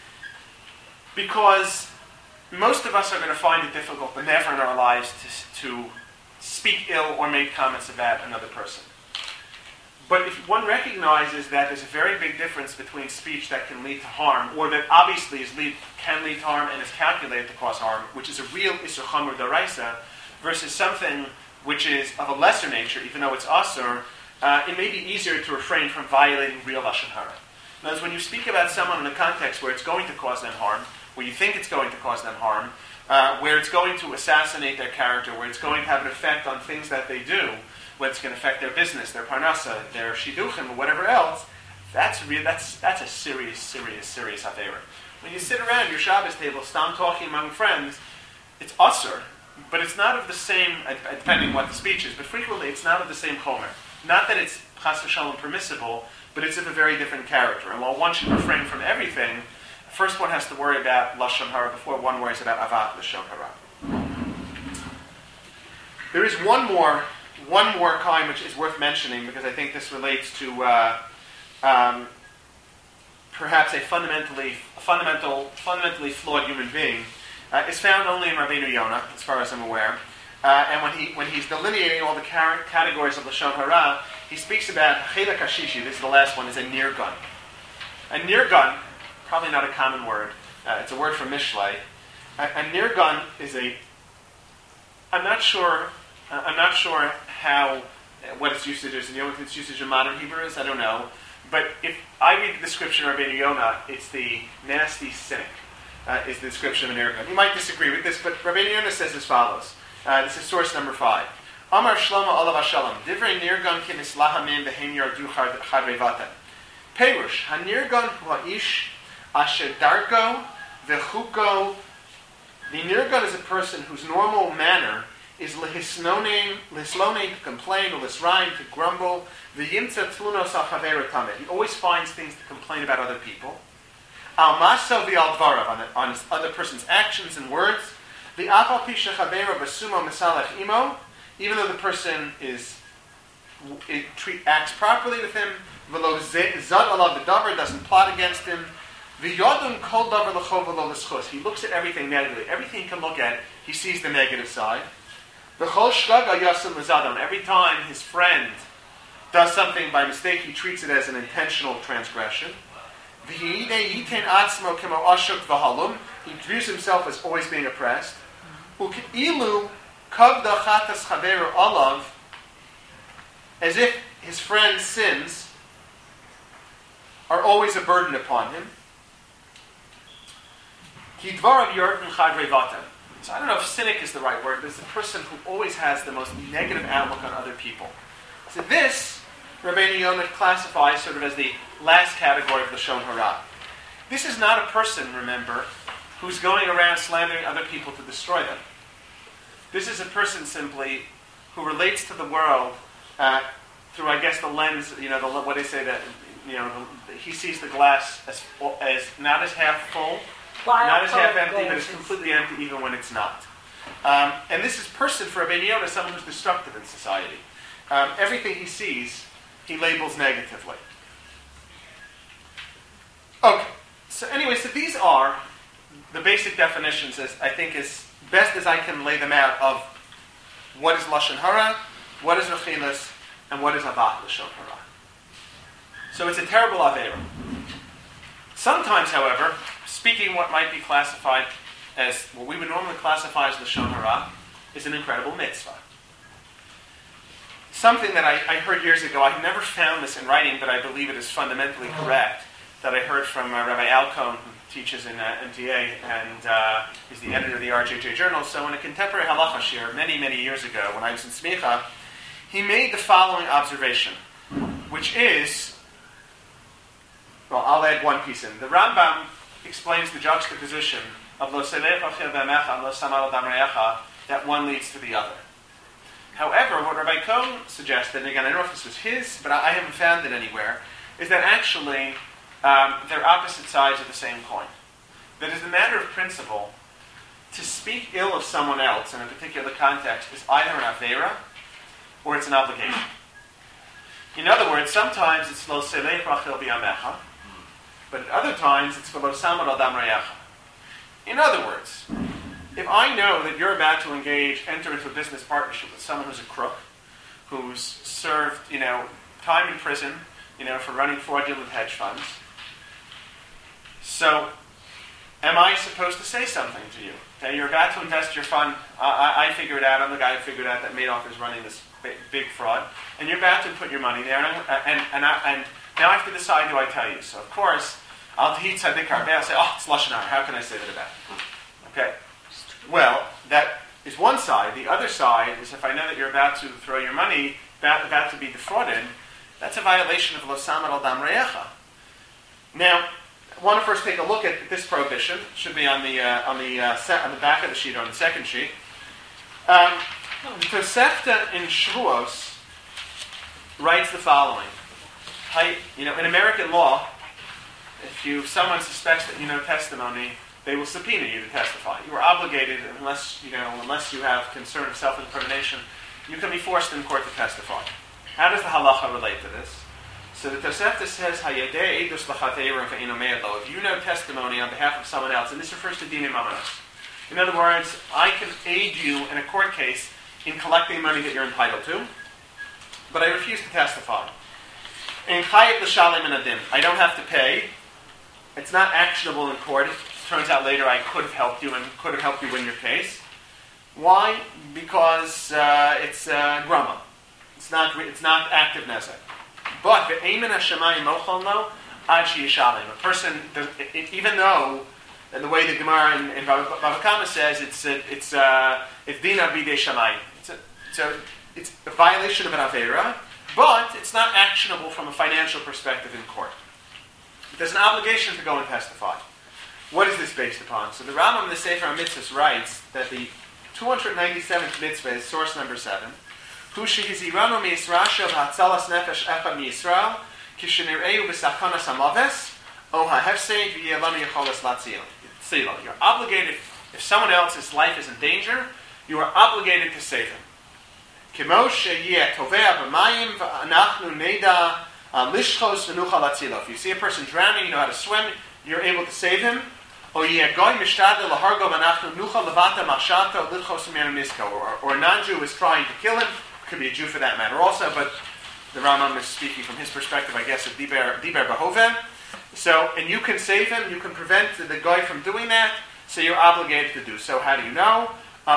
because most of us are going to find it difficult, but never in our lives, to, to speak ill or make comments about another person. But if one recognizes that there's a very big difference between speech that can lead to harm, or that obviously is lead, can lead to harm and is calculated to cause harm, which is a real Issur Chamor D'Oraisa, versus something which is of a lesser nature, even though it's Asur, uh, it may be easier to refrain from violating real Lashon Hara. In other words, when you speak about someone in a context where it's going to cause them harm, where you think it's going to cause them harm, uh, where it's going to assassinate their character, where it's going to have an effect on things that they do, whether it's going to affect their business, their parnasa, their shidduchim, or whatever else, that's re- that's that's a serious, serious, serious haveira. When you sit around your Shabbos table, stam talking among friends, it's usur, but it's not of the same, depending what the speech is, but frequently it's not of the same chomer. Not that it's chas v'shalom permissible, but it's of a very different character. And while one should refrain from everything, first one has to worry about Lashon Hara before one worries about Avat Lashon Hara. There is one more, one more kind which is worth mentioning because I think this relates to uh, um, perhaps a fundamentally, a fundamental, fundamentally flawed human being. Uh, it's found only in Rabbeinu Yonah, as far as I'm aware. Uh, and when he when he's delineating all the car- categories of Lashon Hara, he speaks about Chela Kashishi. This is the last one. Is a nirgun. A nirgun, probably not a common word. Uh, it's a word from Mishlei. A, a nirgun is a. I'm not sure. Uh, I'm not sure how uh, what its usage is. You know what its usage in modern Hebrew is? I don't know. But if I read the description of Rabbeinu Yonah, it's the nasty cynic. Uh, is the description of a nirgun. You might disagree with this, but Rabbeinu Yonah says as follows. Uh, this is source number five. Amar Shlomo Olav Hashalom. Divrei nirgan ki mislahamim v'hem yardu chadrei vatan. Perush. Ha-nirgan hu ha-ish asher darko v'chuko. The nirgan is a person whose normal manner is lihislonein, to complain, or lisraim, to grumble. V'yimtza tlunos al-chaver tameh. He always finds things to complain about other people. Al-maso v'al-dvarav, on, on his other person's actions and words. The afal pisha chavera basumo misalech imo, even though the person is it treat, acts properly with him, v'lo zad alav v'davar, doesn't plot against him, v'yodun kol davar l'chov v'lo l'schus. He looks at everything negatively. Everything he can look at, he sees the negative side. V'chol shlag ayasim l'zadon. Every time his friend does something by mistake, he treats it as an intentional transgression. He views himself as always being oppressed. As if his friend's sins are always a burden upon him. So I don't know if cynic is the right word, but it's the person who always has the most negative outlook on other people. So this, Rabbeinu Yonah classifies sort of as the last category of Lashon Hara. This is not a person, remember, who's going around slandering other people to destroy them. This is a person simply who relates to the world uh, through, I guess, the lens, you know, the, what they say that, you know, the, he sees the glass as, as not as half full, Wild not as half empty, but as completely empty even when it's not. Um, and this is person for Rabbeinu Yonah, someone who's destructive in society. Um, everything he sees, he labels negatively. Okay. So anyway, so these are the basic definitions, as I think as best as I can lay them out, of what is Lashon Hara, what is Rechilas, and what is Avat Lashon Hara. So it's a terrible Aveira. Sometimes, however, speaking what might be classified as what we would normally classify as Lashon Hara is an incredible mitzvah. Something that I, I heard years ago, I've never found this in writing, but I believe it is fundamentally correct, that I heard from uh, Rabbi Alcone, who teaches in uh, M T A, and uh, is the editor of the R J J Journal. So in a contemporary halacha shir, many, many years ago, when I was in Smicha, he made the following observation, which is, well, I'll add one piece in. The Rambam explains the juxtaposition of lo selech achil v'amecha, lo samal adam re'echa, that one leads to the other. However, what Rabbi Cohn suggested, and again, I don't know if this was his, but I haven't found it anywhere, is that actually um, they're opposite sides of the same coin. That as a matter of principle, to speak ill of someone else in a particular context is either an avera or it's an obligation. In other words, sometimes it's lo selech rachel b'yamecha, but at other times it's lo samar adam re'echa. In other words, if I know that you're about to engage, enter into a business partnership with someone who's a crook, who's served, you know, time in prison, you know, for running fraudulent hedge funds, so am I supposed to say something to you? Okay, you're about to invest your fund. I, I, I figured out. I'm the guy who figured out that Madoff is running this big, big fraud, and you're about to put your money there, and I'm, and and, I, and now I have to decide. Do I tell you? So of course, I'll teach tzaddik harbeh. I'll say, oh, it's lashon hara. How can I say that about it? Okay. Well, that is one side. The other side is if I know that you're about to throw your money, about, about to be defrauded, that's a violation of lo samar al dam re'echa. Now, I want to first take a look at this prohibition. It should be on the uh, on the uh, set, on the back of the sheet or on the second sheet. Um, the Tosefta in Shavuos writes the following: I, you know, in American law, if you someone suspects that you know testimony, they will subpoena you to testify. You are obligated, unless you know, unless you have concern of self-incrimination, you can be forced in court to testify. How does the halacha relate to this? So the Tosefta says, "Hayadei edus l'chaveiro ve'eino me'ed lo." If you know testimony on behalf of someone else, and this refers to dinei mamanos. In other words, I can aid you in a court case in collecting money that you're entitled to, but I refuse to testify. In chayev l'shalem and adim, I don't have to pay. It's not actionable in court. It turns out later I could have helped you and could have helped you win your case. Why? Because uh, it's uh, grama. It's not. It's not active nezek. But ve'emin hashemayim mochal no ad sheyishalem. A person, does, it, it, even though, and the way the Gemara in, in Bava Kama says, it's a, it's uh, it's dina b'dei shamayim. It's a, it's a it's a violation of an avera, but it's not actionable from a financial perspective in court. There's an obligation to go and testify. What is this based upon? So the Rambam in the Sefer HaMitzvahs writes that the two hundred ninety-seventh mitzvah is source number seven. Hu shehiziranu mi'israsha v'hatzalas nefesh echad mi'Yisrael kishenir'eu b'sachanas hamaves o ha'hefseid v'yelami yecholas latzilo. You're obligated, if someone else's life is in danger, you are obligated to save him. Kimo sheyeh tovea b'mayim v'anachnu neida lishchos v'nucha latzilo. If you see a person drowning, you know how to swim, you're able to save him. Or, or a non-Jew is trying to kill him. Could be a Jew for that matter also, but the Rambam is speaking from his perspective, I guess, of Diber Diber Bahove. So, and you can save him, you can prevent the guy from doing that, so you're obligated to do so. How do you know?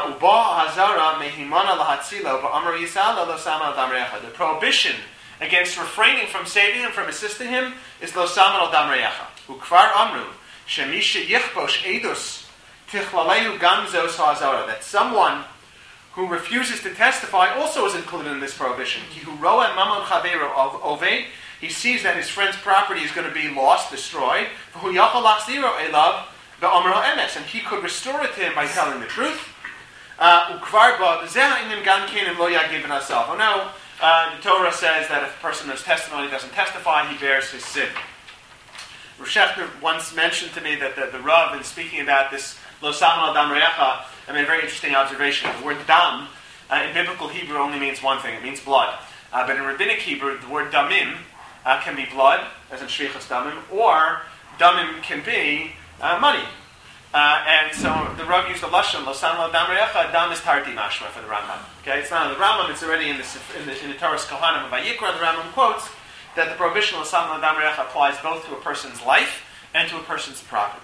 The prohibition against refraining from saving him, from assisting him, is lo saman al dam reyacha. Ukvar amru shemisha yichbosh edus tichlalehu gamzos ha'azara. That someone who refuses to testify also is included in this prohibition. Ki hu roa mamon chaveiro oved. He sees that his friend's property is going to be lost, destroyed. V'hu yachal lachziro elav ve'omer ha'emes, and he could restore it to him by telling the truth. Ukvar ba b'zeh inim gan kenim lo yagiv v'nasaf. Oh no. Uh, the Torah says that if a person knows testimony doesn't testify, he bears his sin. Rav Shechter once mentioned to me that the, the Rav, in speaking about this lo saman al dam reyacha, I made a very interesting observation. The word dam uh, in biblical Hebrew only means one thing. It means blood. Uh, but in rabbinic Hebrew, the word damim uh, can be blood, as in shvichas damim, or damim can be uh, money. Uh, and so the Rav used the lashon lo saman al dam reyacha. Dam is tarti mashma for the Rambam. Okay, it's not in the Rambam; it's already in the in the, in the Torah's Kohanim of Vayikra. The Rambam quotes that the prohibition of lo saman al dam reyacha applies both to a person's life and to a person's property.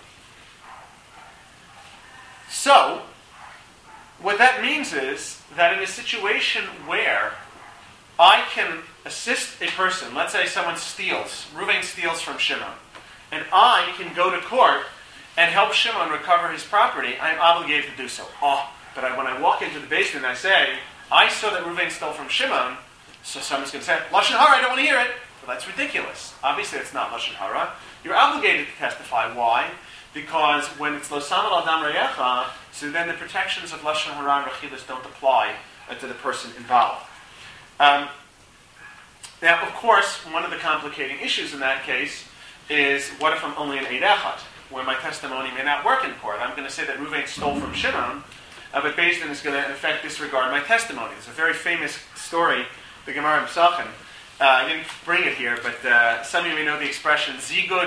So, what that means is that in a situation where I can assist a person, let's say someone steals, Reuven steals from Shimon, and I can go to court and help Shimon recover his property, I am obligated to do so. Oh, but I, when I walk into the basement and I say, I saw that Reuven stole from Shimon, so someone's going to say, Lashon Hara, I don't want to hear it. Well, that's ridiculous. Obviously, it's not Lashon Hara. You're obligated to testify. Why? Because when it's Lo Saman al Dam Reyacha, so then the protections of Lashon Hara and Rechilas don't apply uh, to the person involved. Um, now, of course, one of the complicating issues in that case is, what if I'm only an Eid Echad, where my testimony may not work in court? I'm going to say that Reuven stole from Shimon, uh, but Beis Din is going to, in effect, disregard my testimony. There's a very famous story, the Gemara in Pesachim. Uh, I didn't bring it here, but uh, some of you may know the expression, Zigud,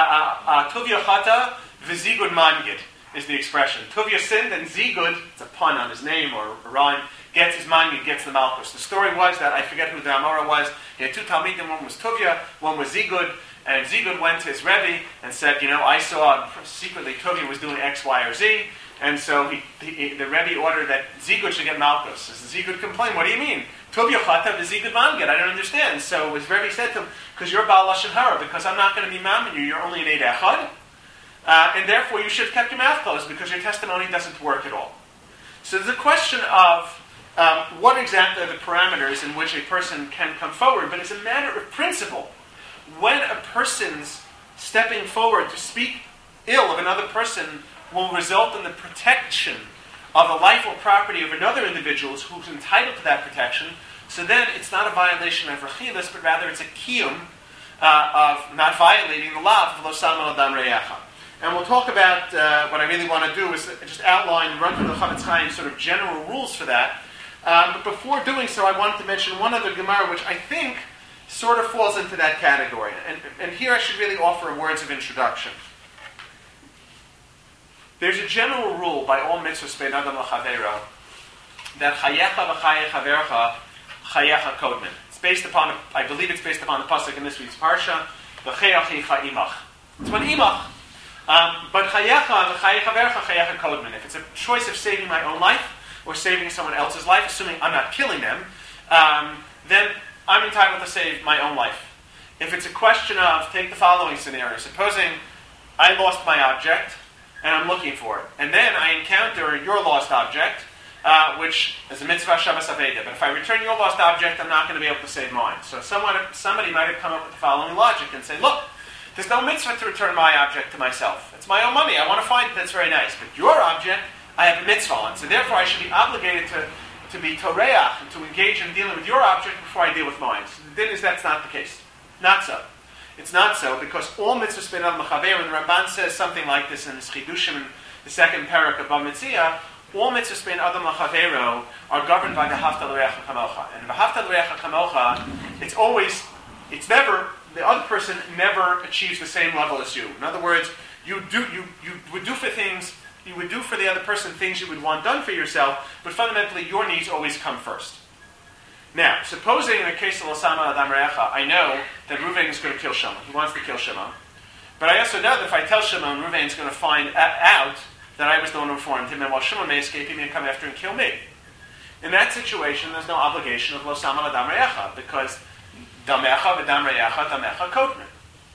Tuvia Chata, V'Zigud Mangid, is the expression. Tuvia sinned, and Zigud, it's a pun on his name, or a rhyme, gets his Mangid, gets the Malchus. The story was that, I forget who the Amora was, he had two Talmidim, one was Tuvia, one was Zigud, and Zigud went to his Rebbe and said, you know, I saw secretly Tuvia was doing X, Y, or Z, and so he, he, the Rebbe ordered that Zigud should get Malchus. As the Zigud complained, what do you mean? Tuvia Chata v'Zigud Mangid, I don't understand. So his Rebbe said to him, because you're Baal Lashon Hara, because I'm not going to be mammon you, you're only an Eid Echad, uh, and therefore you should have kept your mouth closed, because your testimony doesn't work at all. So there's a question of um, what exactly are the parameters in which a person can come forward, but as a matter of principle, when a person's stepping forward to speak ill of another person will result in the protection of the life or property of another individual who's entitled to that protection, so then it's not a violation of Rechilas, but rather it's a kiyum uh, of not violating the law of Lo Saman al Dam Reyacha. And we'll talk about, uh, what I really want to do is just outline, run through the Chavetz Chaim sort of general rules for that. Um, but before doing so, I wanted to mention one other Gemara, which I think sort of falls into that category. And, and here I should really offer words of introduction. There's a general rule by all mitzvahs bein adam l'chaveiro that chayecha v'chaye chavercha chayecha kodmin. It's based upon, I believe it's based upon the pasuk in this week's parsha, v'cheyachicha imach. It's one imach. Um, but chayecha v'chaye chavercha chayecha kodmin. If it's a choice of saving my own life or saving someone else's life, assuming I'm not killing them, um, then I'm entitled to save my own life. If it's a question of, take the following scenario. Supposing I lost my object, and I'm looking for it. And then I encounter your lost object, uh, which is a mitzvah Shabbos Aveda. But if I return your lost object, I'm not going to be able to save mine. So someone, somebody might have come up with the following logic and say, look, there's no mitzvah to return my object to myself. It's my own money. I want to find it. That's very nice. But your object, I have a mitzvah on. So therefore I should be obligated to, to be toreach, and to engage in dealing with your object before I deal with mine. So the din is that's not the case. Not so. It's not so, because all mitzvahs bein adam l'chaveiro, and the Ramban says something like this in his Chidushim, in the second parak of Bava Metzia, all mitzvahs bein adam l'chaveiro are governed by the V'ahavta l'reacha kamocha. And V'ahavta l'reacha kamocha, it's always, it's never, the other person never achieves the same level as you. In other words, you do, you, you would do for things, you would do for the other person things you would want done for yourself, but fundamentally your needs always come first. Now, supposing in the case of L'Sama Adam Re'echa, I know that Reuven is going to kill Shimon. He wants to kill Shimon. But I also know that if I tell Shimon, Reuven is going to find out that I was the one who informed him, and while Shimon may escape, he may come after and kill me. In that situation, there's no obligation of L'Sama Adam Re'echa, because Damecha v'Dam Re'echa, Damecha Kodmin.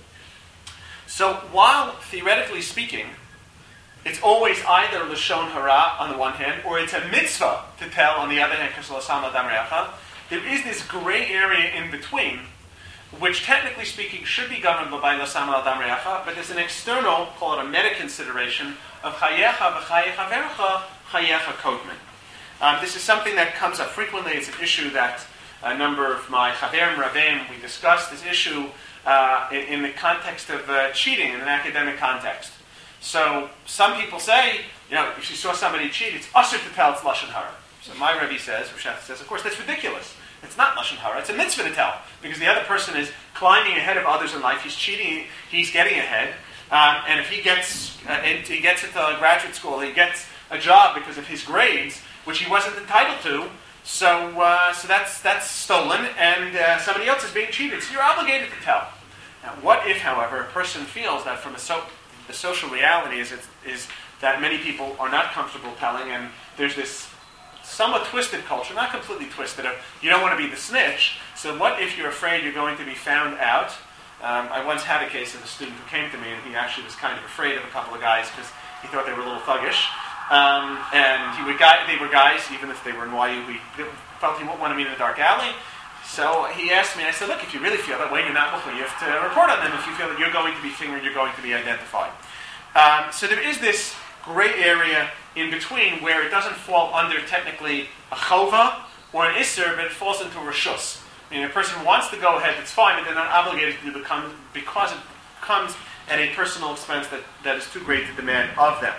So while, theoretically speaking, it's always either Lashon Hara on the one hand, or it's a mitzvah to tell on the other hand, because L'Sama Adam Re'echa, there is this gray area in between, which technically speaking should be governed by L'Sama Adam Re'echa, but there's an external, call it a meta-consideration, of Chayecha v'Chaye Chavercha Chayecha Kodmin. Um, this is something that comes up frequently. It's an issue that a number of my Chaverim Ravim, we discussed this issue uh, in, in the context of uh, cheating, in an academic context. So some people say, you know, if you saw somebody cheat, it's usher to tell it's Lashon Hara. So my Rebbe says, Rav says, of course, that's ridiculous. It's not Lashon Hara. It's a mitzvah to tell. Because the other person is climbing ahead of others in life. He's cheating. He's getting ahead. Um, and if he gets uh, he gets into graduate school, he gets a job because of his grades, which he wasn't entitled to. So uh, so that's that's stolen, and uh, somebody else is being cheated. So you're obligated to tell. Now, what if, however, a person feels that from a so, the social reality is, is that many people are not comfortable telling, and there's this somewhat twisted culture, not completely twisted, of you don't want to be the snitch, so what if you're afraid you're going to be found out? Um, I once had a case of a student who came to me, and he actually was kind of afraid of a couple of guys because he thought they were a little thuggish. Um, and he would guy, they were guys, even if they were in Y U, he felt he wouldn't want to meet in a dark alley. So he asked me, and I said, look, if you really feel that way, you're not mechuyev to report on them. If you feel that you're going to be fingered, you're going to be identified. Um, so there is this gray area in between where it doesn't fall under technically a chova or an isser, but it falls into a reshus. I mean, a person wants to go ahead, it's fine, but they're not obligated to do it because it comes at a personal expense that, that is too great to demand of them.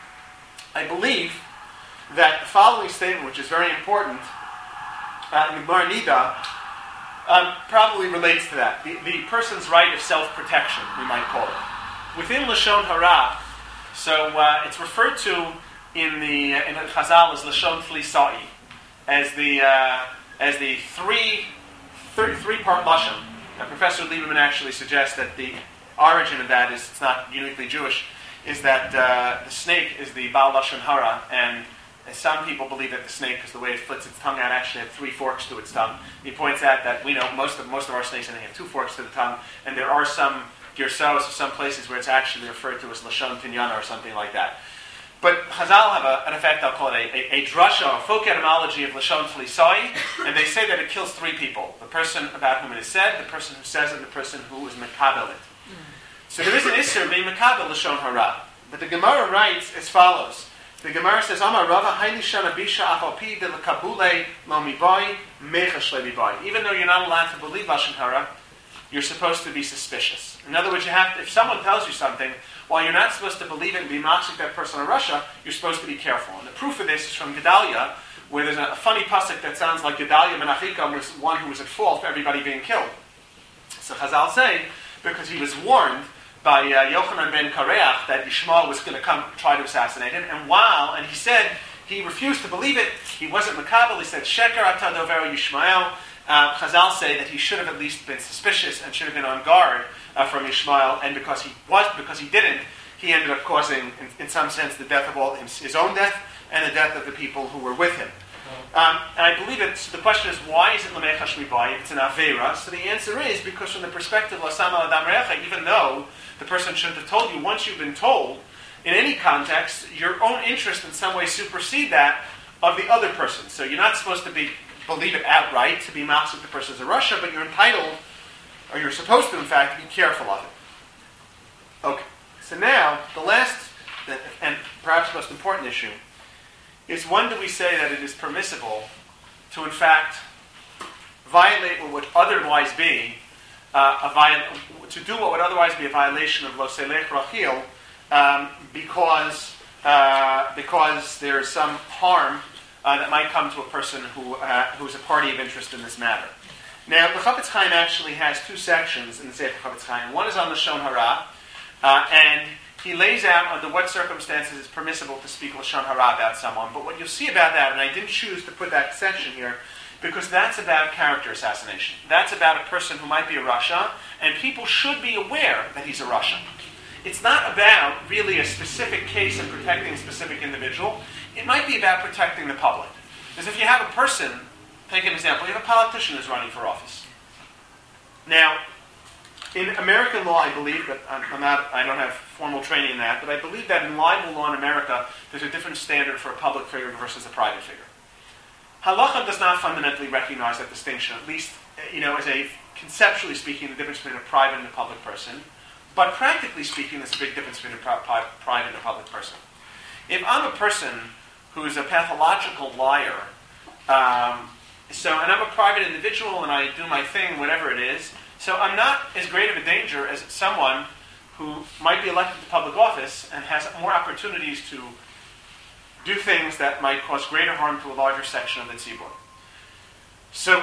I believe that the following statement, which is very important, uh, in the Gemara Nida, um, probably relates to that. The, the person's right of self-protection, we might call it. Within Lashon Hara, so uh, it's referred to in the uh, in the Chazal as Lashon Tlisai, as the uh, as the three three, three part lashon. Now, Professor Lieberman actually suggests that the origin of that is it's not uniquely Jewish. Is that uh, the snake is the Baal Lashon Hara, and some people believe that the snake, because the way it flicks its tongue out, actually had three forks to its tongue. He points out that we know most of most of our snakes only have two forks to the tongue, and there are some Girsos or some places where it's actually referred to as Lashon Tinyana or something like that. But Chazal have, a, in effect, I'll call it a, a, a drasha, a folk etymology of Lashon Tlisai, and they say that it kills three people. The person about whom it is said, the person who says it, and the person who is mekabel it. So there is an isser being mekabel Lashon Hara. But the Gemara writes as follows. The Gemara says, Amar Rava Hayli Shana Bisha Afopi de Kabule Lomi Boy Mechash Levi Boy. Even though you're not allowed to believe Lashon Hara, you're supposed to be suspicious. In other words, you have to, if someone tells you something, while you're not supposed to believe it and be machzik that person in Russia, you're supposed to be careful. And the proof of this is from Gedalia, where there's a, a funny pasuk that sounds like Gedalia ben Achikam was one who was at fault for everybody being killed. So Chazal say, because he was warned by uh, Yochanan ben Kareach that Yishmael was going to come try to assassinate him, and while, and he said, he refused to believe it, he wasn't makabel, he said, Sheker ata dovero Yishmael. Uh, Chazal say that he should have at least been suspicious and should have been on guard uh, from Yishmael, and because he was, because he didn't, he ended up causing, in, in some sense, the death of all his, his own death and the death of the people who were with him. Um, and I believe it. So the question is, why is it Lamecha Shmibai if it's an Aveira? So the answer is because from the perspective of Lasama Adam Recha, even though the person shouldn't have told you, once you've been told, in any context, your own interest in some way supersede that of the other person. So you're not supposed to be believe it outright, to be machzik the person as a Russia, but you're entitled, or you're supposed to, in fact, be careful of it. Okay. So now, the last, and perhaps most important issue, is when do we say that it is permissible to, in fact, violate what would otherwise be uh, a viol- to do what would otherwise be a violation of Lo Selech Rachil, um, because uh, because there is some harm uh, that might come to a person who uh, who is a party of interest in this matter. Now, the Chafetz Chaim actually has two sections in the Sefer Chafetz Chaim. One is on the Lashon Hara, uh, and he lays out under what circumstances it's permissible to speak Lashon Hara about someone. But what you'll see about that, and I didn't choose to put that section here, because that's about character assassination. That's about a person who might be a Rasha, and people should be aware that he's a Rasha. It's not about really a specific case and protecting a specific individual. It might be about protecting the public. Because if you have a person, take an example, you have a politician who's running for office. Now, in American law, I believe, but I'm not, I don't have formal training in that, but I believe that in libel law in America, there's a different standard for a public figure versus a private figure. Halacha does not fundamentally recognize that distinction, at least, you know, as a, conceptually speaking, the difference between a private and a public person. But practically speaking, there's a big difference between a pri- private and a public person. If I'm a person who is a pathological liar, um, so, and I'm a private individual and I do my thing, whatever it is, so I'm not as great of a danger as someone who might be elected to public office and has more opportunities to do things that might cause greater harm to a larger section of the tzibur. So,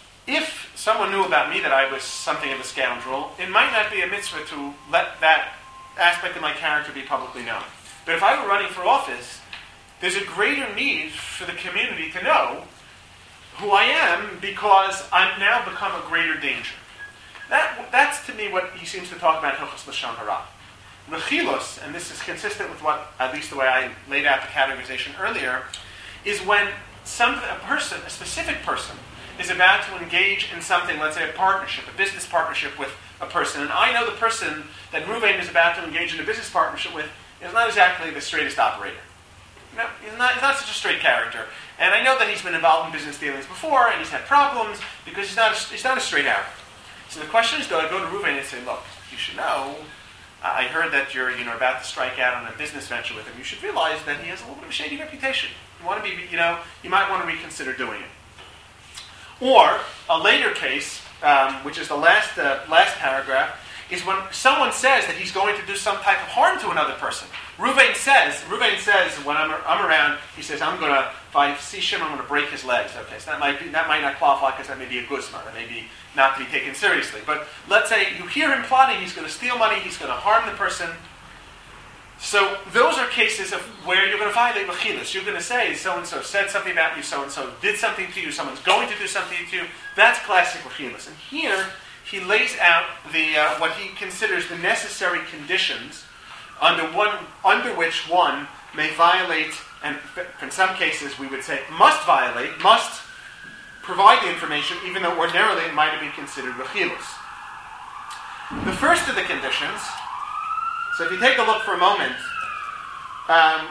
if someone knew about me that I was something of a scoundrel, it might not be a mitzvah to let that aspect of my character be publicly known. But if I were running for office, there's a greater need for the community to know who I am because I've now become a greater danger. That, that's to me what he seems to talk about in Hilchos Lashon Hara. Rechilos, and this is consistent with what, at least the way I laid out the categorization earlier, is when some a person, a specific person, is about to engage in something, let's say a partnership, a business partnership with a person, and I know the person that Ruvain is about to engage in a business partnership with is not exactly the straightest operator. No, he's not, he's not such a straight character. And I know that he's been involved in business dealings before, and he's had problems, because he's not a, he's not a straight arrow. So the question is, do I go to Ruvain and say, look, you should know, I heard that you're you know about to strike out on a business venture with him. You should realize that he has a little bit of a shady reputation. You want to be, you know, you might want to reconsider doing it. Or a later case, um, which is the last uh, last paragraph, is when someone says that he's going to do some type of harm to another person. Ruvain says, Ruvain says, when I'm, I'm around, he says, I'm going to, if I see Shimon, I'm going to break his legs. Okay, so that might be, that might not qualify because that may be a guzma. That may be not to be taken seriously. But let's say you hear him plotting, he's going to steal money, he's going to harm the person. So those are cases of where you're going to violate Rechilos. You're going to say, so-and-so said something about you, so-and-so did something to you, someone's going to do something to you. That's classic Rechilos. And here, he lays out the uh, what he considers the necessary conditions under one under which one may violate, and in some cases we would say must violate, must provide the information, even though ordinarily it might be considered Rechilos. The first of the conditions, so if you take a look for a moment, um,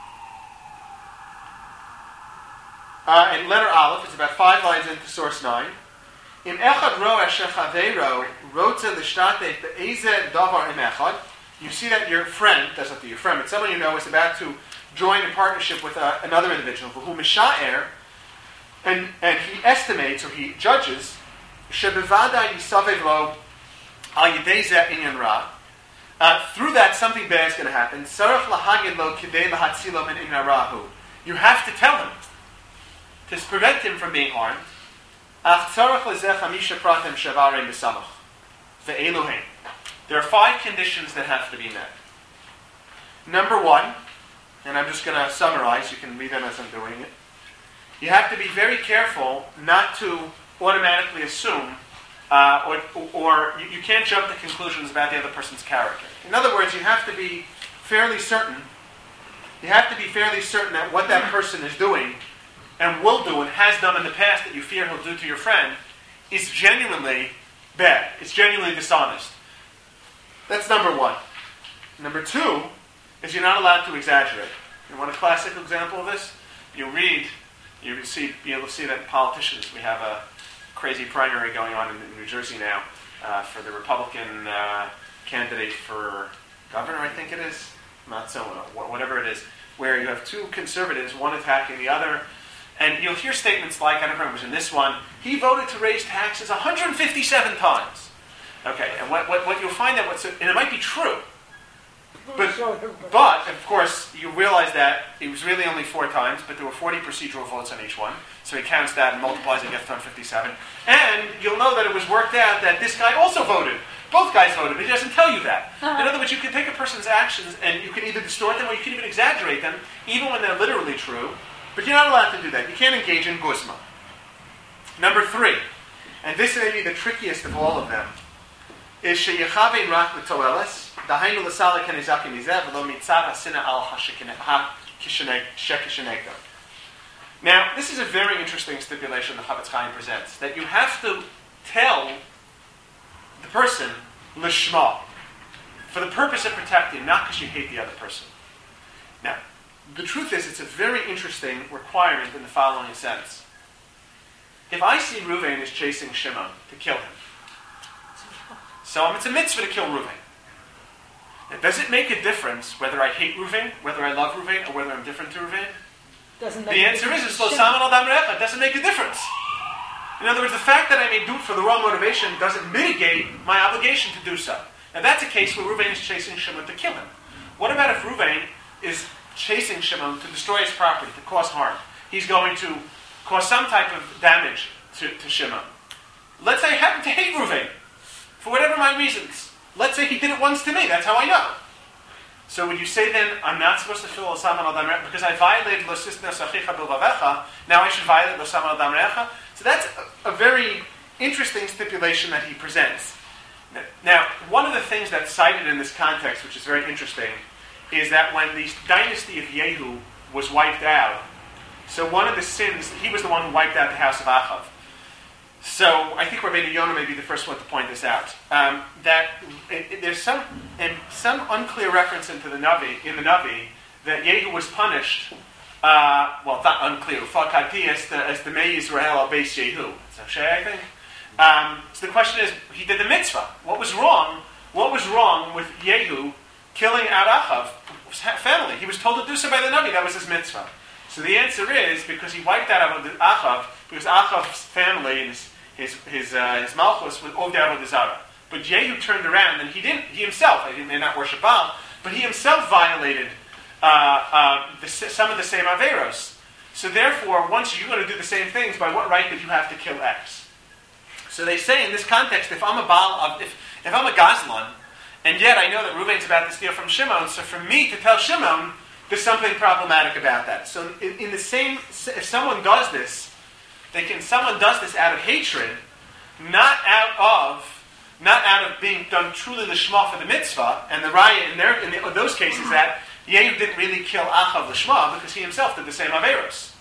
uh, in letter Aleph, it's about five lines into source nine. Im echad roa shechaveiro rotze l'shtatef be'ezeh davar im echad. You see that your friend, that's not your friend, but someone you know is about to join in partnership with uh, another individual, who misha'er, and and he estimates or he judges shebevada yisavev lo al yedei zeh inyan ra. Uh, through that, something bad is going to happen. Sarach lahagid lo kidei lahatzilo min inarahu. You have to tell him. to prevent him from being harmed. Ach tzarech lezeh chamisha pratim shavarei b'samach. Ve'elu hein. There are five conditions that have to be met. Number one, and I'm just going to summarize, you can read them as I'm doing it. You have to be very careful not to automatically assume, uh, or, or you, you can't jump to conclusions about the other person's character. In other words, you have to be fairly certain, you have to be fairly certain that what that person is doing and will do and has done in the past that you fear he'll do to your friend is genuinely bad. It's genuinely dishonest. That's number one. Number two is you're not allowed to exaggerate. You want a classic example of this? You read, you see, you'll see that in politicians. We have a crazy primary going on in New Jersey now uh, for the Republican uh, candidate for governor, I think it is. Not so, whatever it is, where you have two conservatives, one attacking the other. And you'll hear statements like, I don't remember, it was in this one, he voted to raise taxes one hundred fifty-seven times. Okay, and what, what, what you'll find that, what's, and it might be true, but, but, of course, you realize that it was really only four times, but there were forty procedural votes on each one, so he counts that and multiplies it, gets to one hundred fifty-seven, and you'll know that it was worked out that this guy also voted. Both guys voted, but he doesn't tell you that. In other words, you can take a person's actions and you can either distort them or you can even exaggerate them, even when they're literally true, but you're not allowed to do that. You can't engage in guzma. Number three, and this may be the trickiest of all of them, is sheyechavein rak l'toeles, dahainu l'sala kenizakim mizeh, v'lo mitzad hasina al ha-kishenegdo. Now, this is a very interesting stipulation the Chafetz Chaim presents, that you have to tell the person lishma, for the purpose of protecting, not because you hate the other person. Now, the truth is, it's a very interesting requirement in the following sense. If I see Reuven is chasing Shimon to kill him, so it's a mitzvah to kill Reuven. Now, does it make a difference whether I hate Reuven, whether I love Reuven, or whether I'm different to Reuven? Doesn't make the answer is, it's lo saman al dam recha. It doesn't make a difference. In other words, the fact that I may do it for the wrong motivation doesn't mitigate my obligation to do so. Now that's a case where Reuven is chasing Shimon to kill him. What about if Reuven is chasing Shimon to destroy his property, to cause harm? He's going to cause some type of damage to, to Shimon. Let's say I happen to hate Reuven, for whatever my reasons. Let's say he did it once to me, that's how I know. So would you say then, I'm not supposed to fill lo saman al dam recha, because I violated lo sisnas achicha bilvavecha, now I should violate lo saman al dam recha? So that's a, a very interesting stipulation that he presents. Now, one of the things that's cited in this context, which is very interesting, is that when the dynasty of Yehu was wiped out, so one of the sins, he was the one who wiped out the house of Achav. So I think Rabbeinu Yonah may be the first one to point this out. Um, that it, it, there's some um, some unclear reference into the Navi in the Navi that Yehu was punished. Uh, well, it's not unclear. Fakati as the as the Mei Yisrael al Beis Yehu. So Shay, I think. Um, so the question is, he did the mitzvah. What was wrong? What was wrong with Yehu killing out Achav's family? He was told to do so by the Navi. That was his mitzvah. So the answer is because he wiped out Achav, because Achav's family and his his his, uh, his malchus was oved out of the Zara. But Yehu turned around and he didn't. He himself, he may not worship Baal, but he himself violated uh, uh, the, some of the same averos. So therefore, once you're going to do the same things, by what right did you have to kill X? So they say in this context, if I'm a Baal, if if I'm a Gazlan, and yet I know that Reuven's about to steal from Shimon, so for me to tell Shimon, there's something problematic about that. So in, in the same, if someone does this, they can. Someone does this out of hatred, not out of, not out of being done truly l'shma for the mitzvah. And the raya in there, in, the, in those cases, that Yehu didn't really kill Achav l'shma because he himself did the same averos.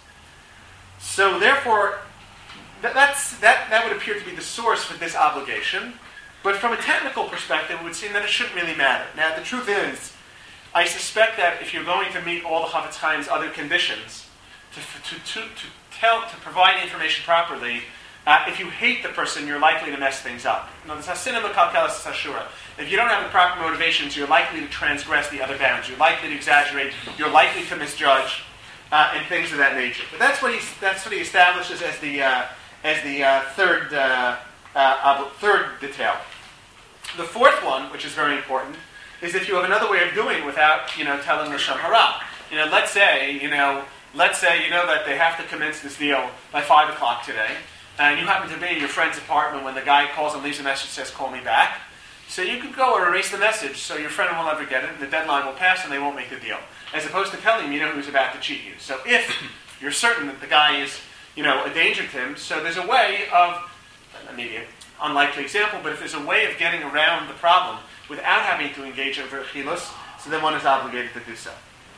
So therefore, th- that's that that would appear to be the source for this obligation. But from a technical perspective, it would seem that it shouldn't really matter. Now, the truth is, I suspect that if you're going to meet all the Chafetz Chaim's other conditions, to, to, to, to tell, to provide information properly, uh, if you hate the person, you're likely to mess things up. Now, this hasinim l'kalkelas hashura. If you don't have the proper motivations, you're likely to transgress the other bounds. You're likely to exaggerate. You're likely to misjudge, uh, and things of that nature. But that's what he that's what he establishes as the uh, as the uh, third uh, uh, third detail. The fourth one, which is very important, is if you have another way of doing it without, you know, telling Lashon Hara. You know, let's say, you know, let's say you know that they have to commence this deal by five o'clock today, and you happen to be in your friend's apartment when the guy calls and leaves a message that says, call me back. So you could go or erase the message so your friend will never get it, and the deadline will pass and they won't make the deal. As opposed to telling him you know who's about to cheat you. So if you're certain that the guy is, you know, a danger to him, so there's a way of, maybe an unlikely example, but if there's a way of getting around the problem without having to engage in chilus, so then one is obligated to do so.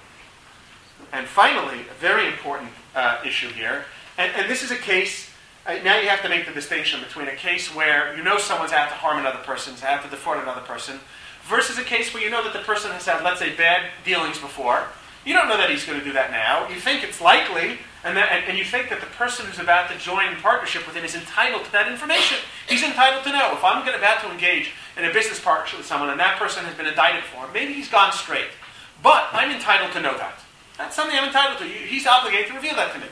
And finally, a very important uh, issue here, and, and this is a case, uh, now you have to make the distinction between a case where you know someone's out to harm another person, out to defraud another person, versus a case where you know that the person has had, let's say, bad dealings before. You don't know that he's going to do that now. You think it's likely, and, that, and, and you think that the person who's about to join in partnership with him is entitled to that information. He's entitled to know. If I'm about to engage in a business partnership with someone and that person has been indicted for him, maybe he's gone straight. But I'm entitled to know that. That's something I'm entitled to. He's obligated to reveal that to me.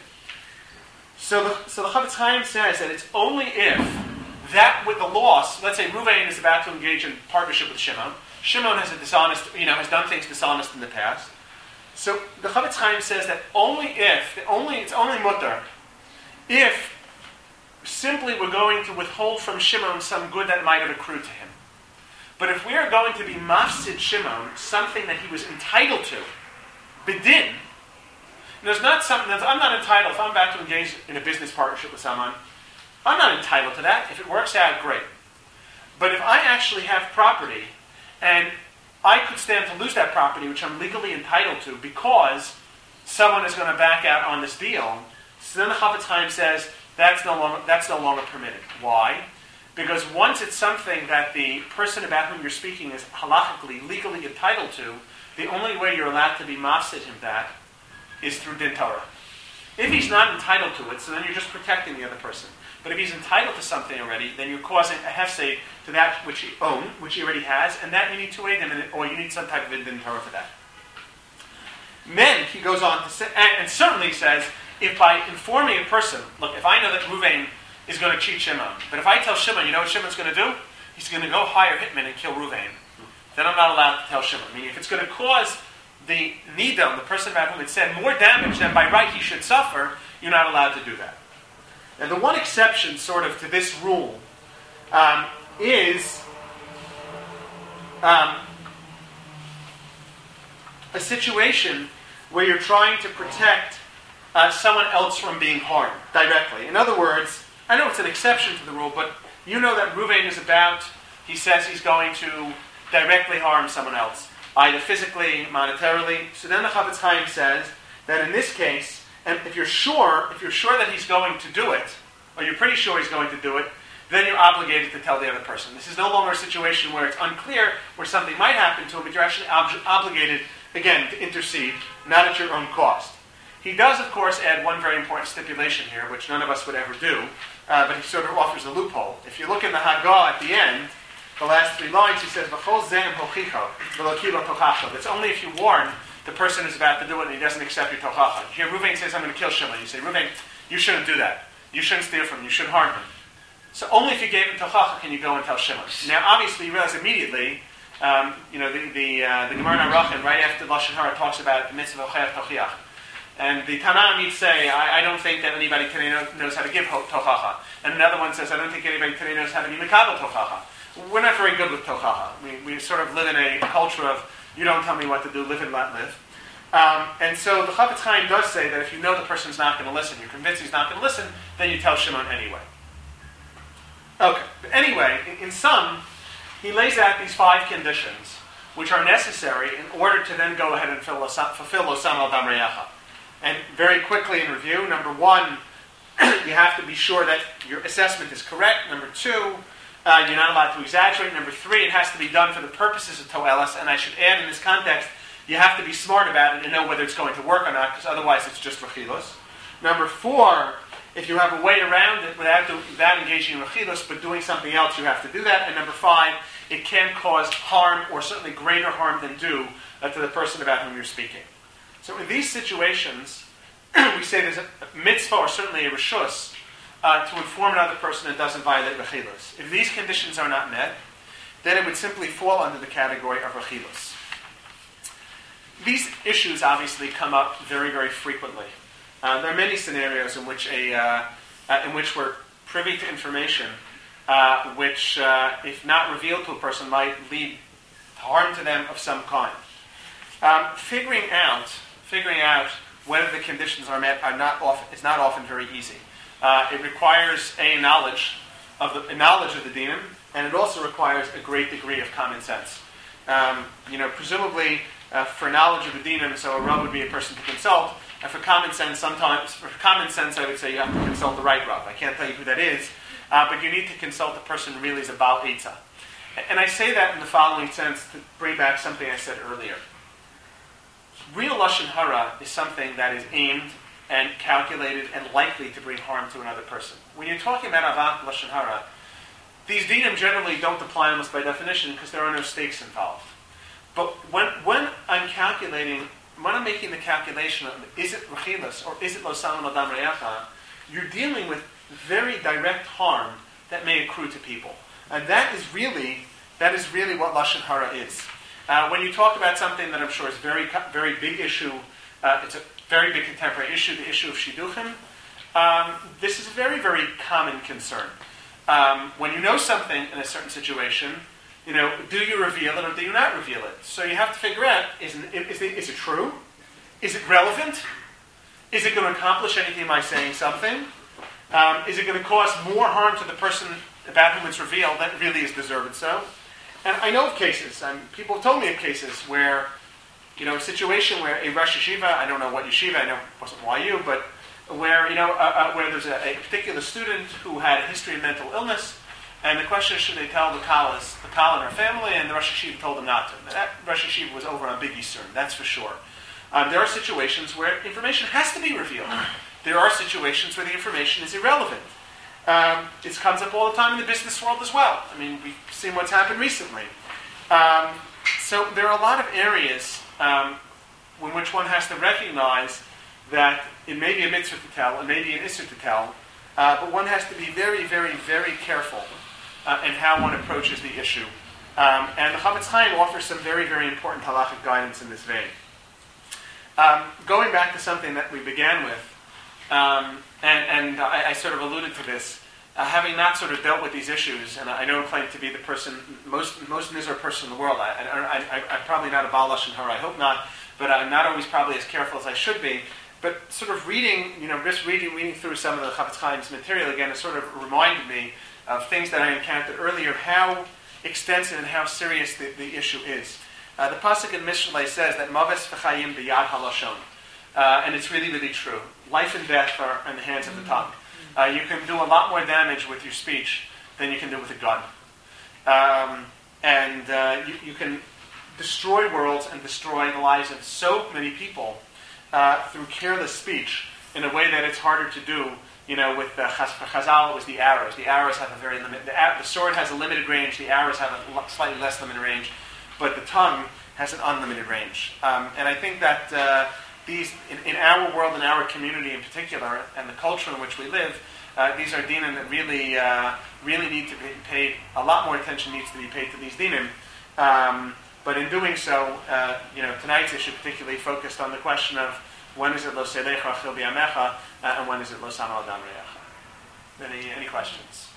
So the, so the Chofetz Chaim says that it's only if that with the loss, let's say Ruvain is about to engage in partnership with Shimon. Shimon has a dishonest, you know, has done things dishonest in the past. So the Chofetz Chaim says that only if, only it's only mutter, if simply we're going to withhold from Shimon some good that might have accrued to him. But if we are going to be mafsid Shimon, something that he was entitled to, bedin, there's not something that's, I'm not entitled, if I'm about to engage in a business partnership with someone, I'm not entitled to that. If it works out, great. But if I actually have property, and I could stand to lose that property, which I'm legally entitled to, because someone is going to back out on this deal, so then the Chofetz Chaim says, that's no longer, that's no longer permitted. Why? Because once it's something that the person about whom you're speaking is halachically, legally entitled to, the only way you're allowed to be mafsid him that is through din Torah. If he's not entitled to it, so then you're just protecting the other person. But if he's entitled to something already, then you're causing a hefsed to that which he owns, which he already has, and that you need to aid him in it, or you need some type of din Torah for that. Then he goes on to say, and, and certainly says, if by informing a person, look, if I know that Ruvain is going to cheat Shimon, but if I tell Shimon, you know what Shimon's going to do? He's going to go hire hitmen and kill Ruvain. Then I'm not allowed to tell Shimon. Meaning, if it's going to cause the nidam, the person about whom it said, more damage than by right he should suffer, you're not allowed to do that. And the one exception, sort of, to this rule um, is um, a situation where you're trying to protect uh, someone else from being harmed directly. In other words, I know it's an exception to the rule, but you know that Ruvain is about, he says he's going to directly harm someone else, either physically, monetarily. So then the Chofetz Chaim says that in this case, and if you're sure, if you're sure that he's going to do it, or you're pretty sure he's going to do it, then you're obligated to tell the other person. This is no longer a situation where it's unclear, where something might happen to him, but you're actually ob- obligated, again, to intercede, not at your own cost. He does, of course, add one very important stipulation here, which none of us would ever do, uh, but he sort of offers a loophole. If you look in the Haggah at the end, the last three lines, he says, V'chol zem hochicho, v'lo kilo tochacho. It's only if you warn the person who's about to do it and he doesn't accept your tochacha. Here, Ruvain says, I'm going to kill Shimon. You say, Ruvain, you shouldn't do that. You shouldn't steal from him. You shouldn't harm him. So only if you gave him tochacha can you go and tell Shimon. Now, obviously, you realize immediately, um, you know, the the, uh, the Gemara in Arachim, right after Lashon Hara, talks about the mitzvah of chayav tochiach. And the Tanaim say, I, I don't think that anybody today knows how to give tochacha. And another one says, I don't think anybody today knows how to be mekabel tochacha. We're not very good with tochacha. We, we sort of live in a culture of, you don't tell me what to do, live and let live. Um, and so the Chofetz Chaim does say that if you know the person's not going to listen, you're convinced he's not going to listen, then you tell Shimon anyway. Okay, but anyway, in, in sum, he lays out these five conditions which are necessary in order to then go ahead and fulfill Osam al Damreyacha. And very quickly in review, number one, you have to be sure that your assessment is correct. Number two, uh, you're not allowed to exaggerate. Number three, it has to be done for the purposes of Toelas. And I should add in this context, you have to be smart about it and know whether it's going to work or not, because otherwise it's just Rechilos. Number four, if you have a way around it without, do, without engaging in Rechilos, but doing something else, you have to do that. And number five, it can cause harm, or certainly greater harm than due, uh, to the person about whom you're speaking. So in these situations, we say there's a mitzvah, or certainly a reshus, uh, to inform another person that doesn't violate Rechilos. If these conditions are not met, then it would simply fall under the category of Rechilos. These issues obviously come up very, very frequently. Uh, there are many scenarios in which a uh, uh, in which we're privy to information uh, which, uh, if not revealed to a person, might lead to harm to them of some kind. Um, figuring out figuring out whether the conditions are met are not often, is not often very easy. Uh, it requires a knowledge of the a knowledge of the dinim, and it also requires a great degree of common sense. Um, you know, presumably uh, for knowledge of the dinim, so a Rav would be a person to consult. And for common sense, sometimes for common sense, I would say you have to consult the right Rav. I can't tell you who that is, uh, but you need to consult the person who really is a Baal Eitzah. And I say that in the following sense to bring back something I said earlier. Real Lashon Hara is something that is aimed and calculated and likely to bring harm to another person. When you're talking about Avat Lashon Hara, these dinim generally don't apply almost by definition because there are no stakes involved. But when when I'm calculating, when I'm making the calculation of is it Rechilas or is it Lo Samim Adam Reyacha, you're dealing with very direct harm that may accrue to people. And that is really that is really what Lashon Hara is. Uh, when you talk about something that I'm sure is a very, very big issue, uh, it's a very big contemporary issue, the issue of Shidduchim, um, this is a very, very common concern. Um, when you know something in a certain situation, you know, do you reveal it or do you not reveal it? So you have to figure out, is it, is it, is it true? Is it relevant? Is it going to accomplish anything by saying something? Um, is it going to cause more harm to the person about whom it's revealed that really is deserved so? And I know of cases, and people have told me of cases where, you know, a situation where a Rosh Yeshiva, I don't know what yeshiva, I know it wasn't Y U, but where, you know, uh, uh, where there's a, a particular student who had a history of mental illness, and the question is, should they tell the Kalas, the Kala and her family, and the Rosh Yeshiva told them not to. That Rosh Yeshiva was over on Big Yisur, that's for sure. Um, there are situations where information has to be revealed. There are situations where the information is irrelevant. Um, it comes up all the time in the business world as well. I mean, we've seen what's happened recently. Um, so there are a lot of areas um, in which one has to recognize that it may be a mitzvah to tell, it may be an issur to tell, uh, but one has to be very, very, very careful uh, in how one approaches the issue. Um, and the Chavetz Chaim offers some very, very important halachic guidance in this vein. Um, going back to something that we began with, um, and, and I, I sort of alluded to this, uh, having not sort of dealt with these issues, and I don't claim to be the person, most most Nizar person in the world. I, I, I, I'm probably not a Baal Lashon Hara, I hope not, but I'm not always probably as careful as I should be. But sort of reading, you know, just reading reading through some of the Chavetz Chaim's material again, it sort of reminded me of things that I encountered earlier, how extensive and how serious the, the issue is. Uh, the pasuk in Mishlei says that Maves v'chayim b'yad halashon, uh, and it's really, really true. Life and death are in the hands of the tongue. Uh, you can do a lot more damage with your speech than you can do with a gun, um, and uh, you, you can destroy worlds and destroy the lives of so many people uh, through careless speech in a way that it's harder to do. You know, with the Chazal, it was the arrows. The arrows have a very limited. The, the sword has a limited range. The arrows have a slightly less limited range. But the tongue has an unlimited range. Um, and I think that uh, these, in, in our world, in our community in particular, and the culture in which we live, uh, these are dinim that really, uh, really need to be paid, a lot more attention needs to be paid to these dinim. Um, but in doing so, uh, you know, tonight's issue particularly focused on the question of when is it lo selecha chil bi'amecha, uh, and when is it lo samim adam reyacha. Any, any questions?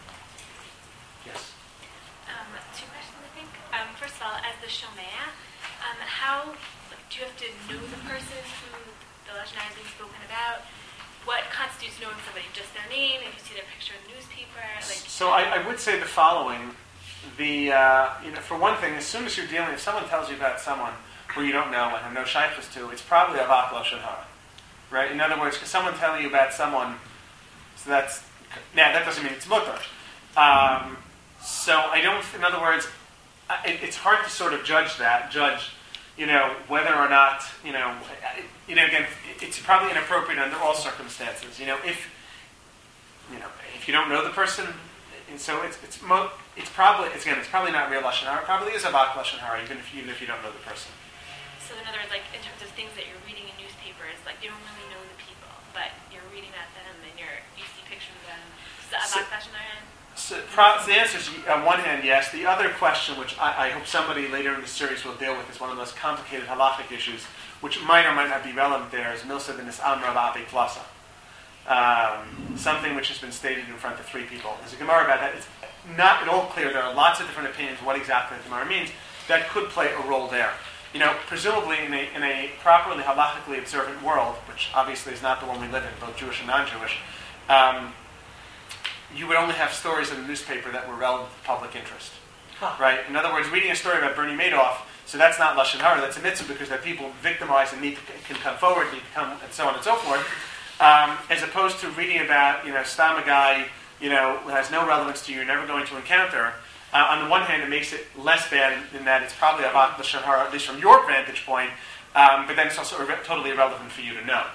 Yes? Um, two questions, I think. Um, first of all, as the shomea, um, how like, do you have to know the person who the Lashon Hara is being spoken about? What constitutes knowing somebody? Just their name? If you see their picture in the newspaper? Like, so I, I would say the following. The uh, you know, for one thing, as soon as you're dealing, if someone tells you about someone who you don't know and have no shaykhs to, it's probably Avat Lashon Hara, right? In other words, because someone telling you about someone, so that's yeah, that doesn't mean it's mutter. Um, so I don't. In other words. It, it's hard to sort of judge that, judge, you know, whether or not, you know, it, you know, again, it, it's probably inappropriate under all circumstances. You know, if, you know, if you don't know the person, and so it's it's mo- it's probably it's, again, it's probably not real Lashon Hara. It probably is Avat Lashon Hara, even if you, even if you don't know the person. So in other words, like in terms of things that you're reading in newspapers, like you don't really know the people, but you're reading at them and you're you see pictures of them. Is that Avat Lashon Hara? So, pro- the answer is, on one hand, yes. The other question, which I, I hope somebody later in the series will deal with, is one of the most complicated halachic issues, which might or might not be relevant there, is Milsa B'Nis Amra Ba'Ape Plasa. Um, something which has been stated in front of three people. There's a Gemara about that. It's not at all clear. There are lots of different opinions what exactly the Gemara means. That could play a role there. You know, presumably in a, in a properly halachically observant world, which obviously is not the one we live in, both Jewish and non-Jewish, um, you would only have stories in the newspaper that were relevant to public interest. Huh. Right? In other words, reading a story about Bernie Madoff, so that's not Lashon Hara, that's a mitzvah because that people victimized and need to, can come forward, need to come, and so on and so forth, um, as opposed to reading about, you know, Stam a guy, you know, who has no relevance to you, you're never going to encounter. Uh, on the one hand, it makes it less bad in, in that it's probably about Lashon Hara, at least from your vantage point, um, but then it's also ir- totally irrelevant for you to know.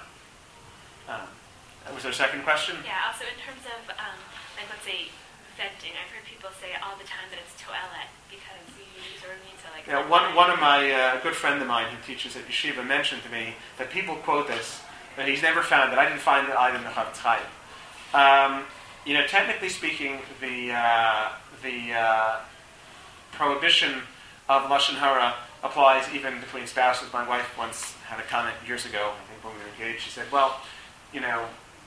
Um, was there a second question? Yeah, also in terms of, um, like, let's say, venting, I've heard people say all the time that it's to'elet because you use or mean to, like... Yeah, one, one of my, uh, a good friend of mine who teaches at Yeshiva mentioned to me that people quote this, but he's never found it. I didn't find it either in the Chavetz Chaim. Um, you know, technically speaking, the... Uh, the uh, prohibition of Lashon Hara applies even between spouses. My wife once had a comment years ago, I think when we were engaged, she said, well, you know,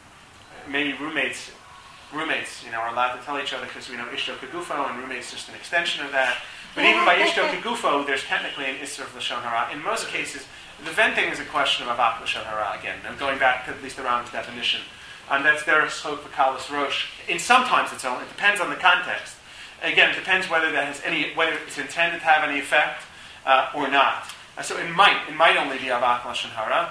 maybe roommates, roommates, you know, are allowed to tell each other because we know Ishto Kegufo, and roommates just an extension of that. But even by Ishto Kegufo, there's technically an Isser of Lashon Hara. In most cases, the venting is a question of Avak Lashon Hara again. I'm going back to at least the Rambam's definition. And that's their Schok V'Kalas Rosh. In sometimes it's only, it depends on the context. Again, it depends whether that has any, whether it's intended to have any effect uh, or not. Uh, so it might, it might only be Avak Lashon Hara.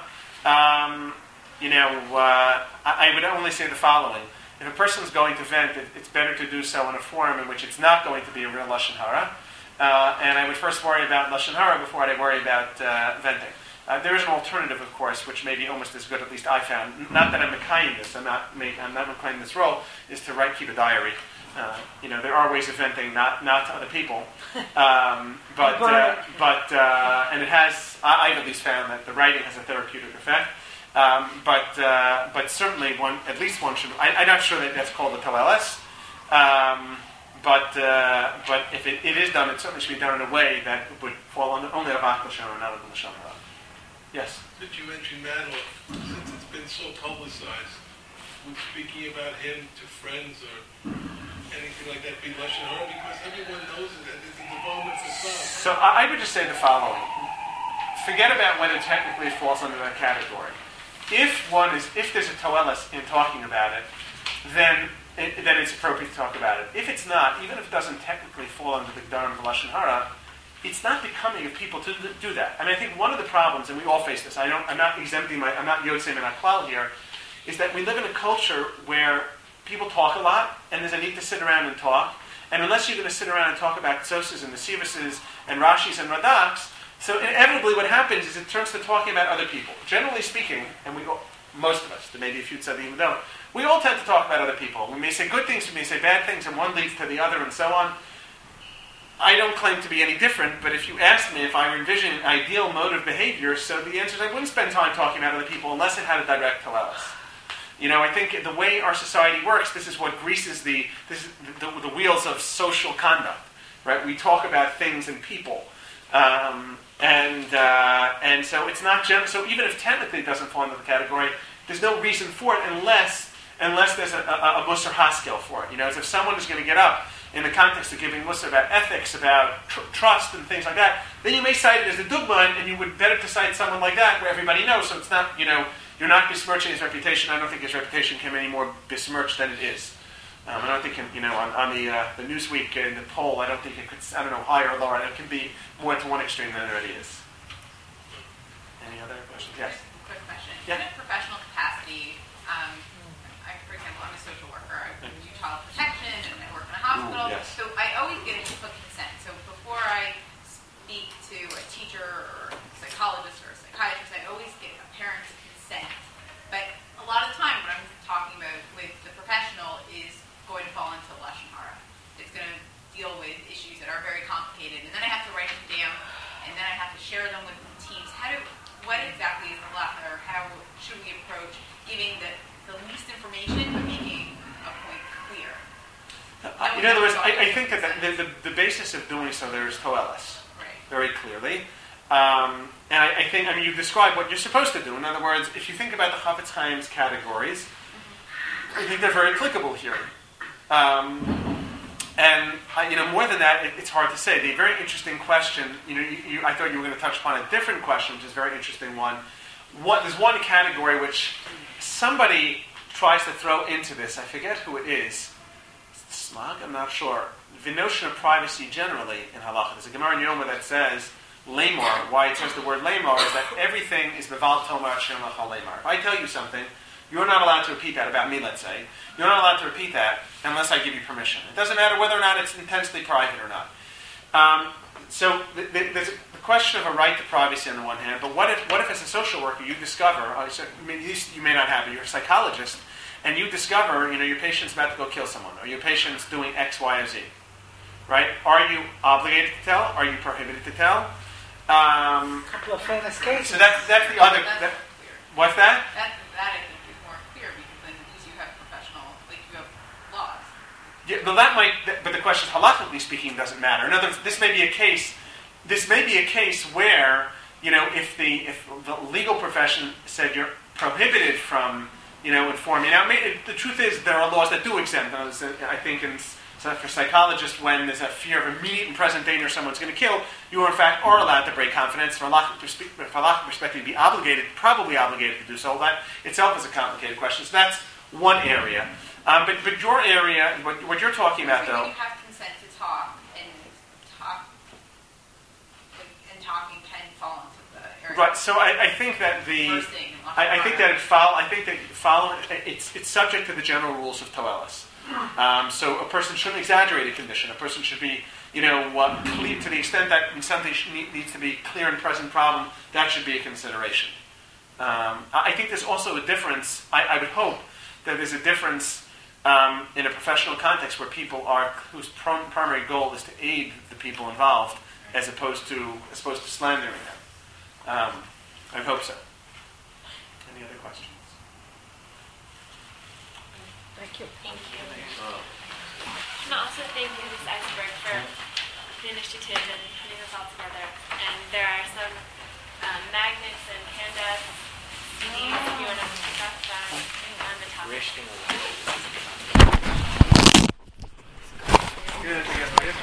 Um, you know, uh, I, I would only say the following: if a person is going to vent, it, it's better to do so in a form in which it's not going to be a real Lashon Hara. Uh, and I would first worry about Lashon Hara before I worry about uh, venting. Uh, there is an alternative, of course, which may be almost as good. At least I found. Not that I'm Mekayim this. I'm not. Make, I'm not Mekayim this role. Is to write, keep a diary. Uh, you know, there are ways of venting, not not to other people, um, but uh, but uh, and it has. I, I've at least found that the writing has a therapeutic effect. Um, but uh, but certainly one, at least one should. I, I'm not sure that that's called a to'eles. Um, but uh, but if it, it is done, it certainly should be done in a way that would fall on only Avak Lashon Hara, not on Lashon Hara. Yes. Since you mentioned Madoff, since it's been so publicized, would speaking about him to friends or anything like that be Lashon Hara? Because everyone knows that it's a development for some. So I would just say the following. Forget about whether technically it falls under that category. If one is, if there's a to'eles in talking about it, then it, then it's appropriate to talk about it. If it's not, even if it doesn't technically fall under the Gdarim of Lashon Hara, it's not becoming of people to do that. I mean, I think one of the problems, and we all face this, I don't, I'm not exempting my, I'm not Yotzei Min HaKlal here, is that we live in a culture where people talk a lot, and there's a need to sit around and talk, and unless you're going to sit around and talk about Tzosas and Nesivuses and Rashis and Radaks, so inevitably what happens is it turns to talking about other people. Generally speaking, and we all, most of us, there may be a few tzaddim who don't, we all tend to talk about other people. We may say good things, we may say bad things, and one leads to the other, and so on. I don't claim to be any different, but if you asked me if I were envisioning an ideal mode of behavior, so the answer is I wouldn't spend time talking about other people unless it had a direct to'eles. You know, I think the way our society works, this is what greases the this is the, the, the wheels of social conduct, right? We talk about things and people, um, and uh, and so it's not gen- so even if technically it doesn't fall into the category, there's no reason for it unless unless there's a, a, a Musar Haskell for it. You know, as if someone is going to get up in the context of giving Musar about ethics, about tr- trust and things like that, then you may cite it as a dugman, and you would better to cite someone like that where everybody knows. So it's not, you know, you're not besmirching his reputation. I don't think his reputation can be any more besmirched than it is. Um, I don't think, you know, on, on the uh, the Newsweek in the poll, I don't think it could, I don't know, higher or lower. It can be more to one extreme than it already is. Any other questions? Yes. Quick question. Yeah. In a professional capacity, um, I, for example, I'm a social worker. I do child protection and I work in a hospital. Ooh, yes. So I always get input consent. So before I speak to a teacher or a psychologist or a psychiatrist, I always get a parent's consent. But a lot of the time what I'm talking about with the professional is going to fall into Lashon Hara. It's going to deal with issues that are very complicated, and then I have to write them down, and then I have to share them with the teams. How do, what exactly is the Lashon Hara? How should we approach giving the, the least information but making a point clear? Uh, in other words, I, I think that the, the, the basis of doing so there is to'eles, right. very clearly. Um, and I, I think, I mean, you describe what you're supposed to do. In other words, if you think about the Chafetz Chaim's categories, I think they're very applicable here. Um, and, uh, you know, more than that, it, it's hard to say. The very interesting question, you know, you, you, I thought you were going to touch upon a different question, which is a very interesting one. What, there's one category which somebody tries to throw into this. I forget who it is. Smog? I'm not sure. The notion of privacy generally in halacha. There's a Gemara in Yoma that says, Lamar, why it says the word Lamar is that everything is Beval Tomar Hashem Lachal Lamar. If I tell you something, you're not allowed to repeat that about me, let's say. You're not allowed to repeat that unless I give you permission. It doesn't matter whether or not it's intensely private or not. Um, so th- th- there's the question of a right to privacy on the one hand, but what if, what if as a social worker you discover, uh, so, I mean, you may not have it, you're a psychologist, and you discover, you know, your patient's about to go kill someone, or your patient's doing X, Y, or Z, right? Are you obligated to tell? Are you prohibited to tell? Um, A couple of famous cases. so that's, that's the other, That's that, clear. what's that? That, that I think is more clear because then at least you have professional, like you have laws. Yeah, well, that might, but the question is, halachically speaking, doesn't matter. In other words, this may be a case, this may be a case where, you know, if the if the legal profession said you're prohibited from, you know, informing. Now, may, the truth is, there are laws that do exempt. I think in so for psychologists, when there's a fear of immediate and present danger someone's going to kill, you are in fact are allowed to break confidence. From a halachic perspective, you'd be obligated, probably obligated to do so. That itself is a complicated question. So that's one area. Um, but but your area, what, what you're talking about, So though. when you have consent to talk and talk, like, and talking can fall into the area. Right. So I, I think that the. Bursting and I, I think that it follow. I think that follow. It's it's subject to the general rules of Toelis. Um, so a person shouldn't exaggerate a condition. A person should be, you know, uh, clear, to the extent that when something should, needs to be clear and present problem, that should be a consideration. Um, I think there's also a difference. I, I would hope that there's a difference um, in a professional context where people are whose prom- primary goal is to aid the people involved, as opposed to as opposed to slandering them. Um, I would hope so. Any other questions? Thank you. Thank you. And also thank you, Miz Eisenberg, for the initiative and putting us all together. And there are some um, magnets and handouts, C Ds, if you want to pick up that on the top. Good, together.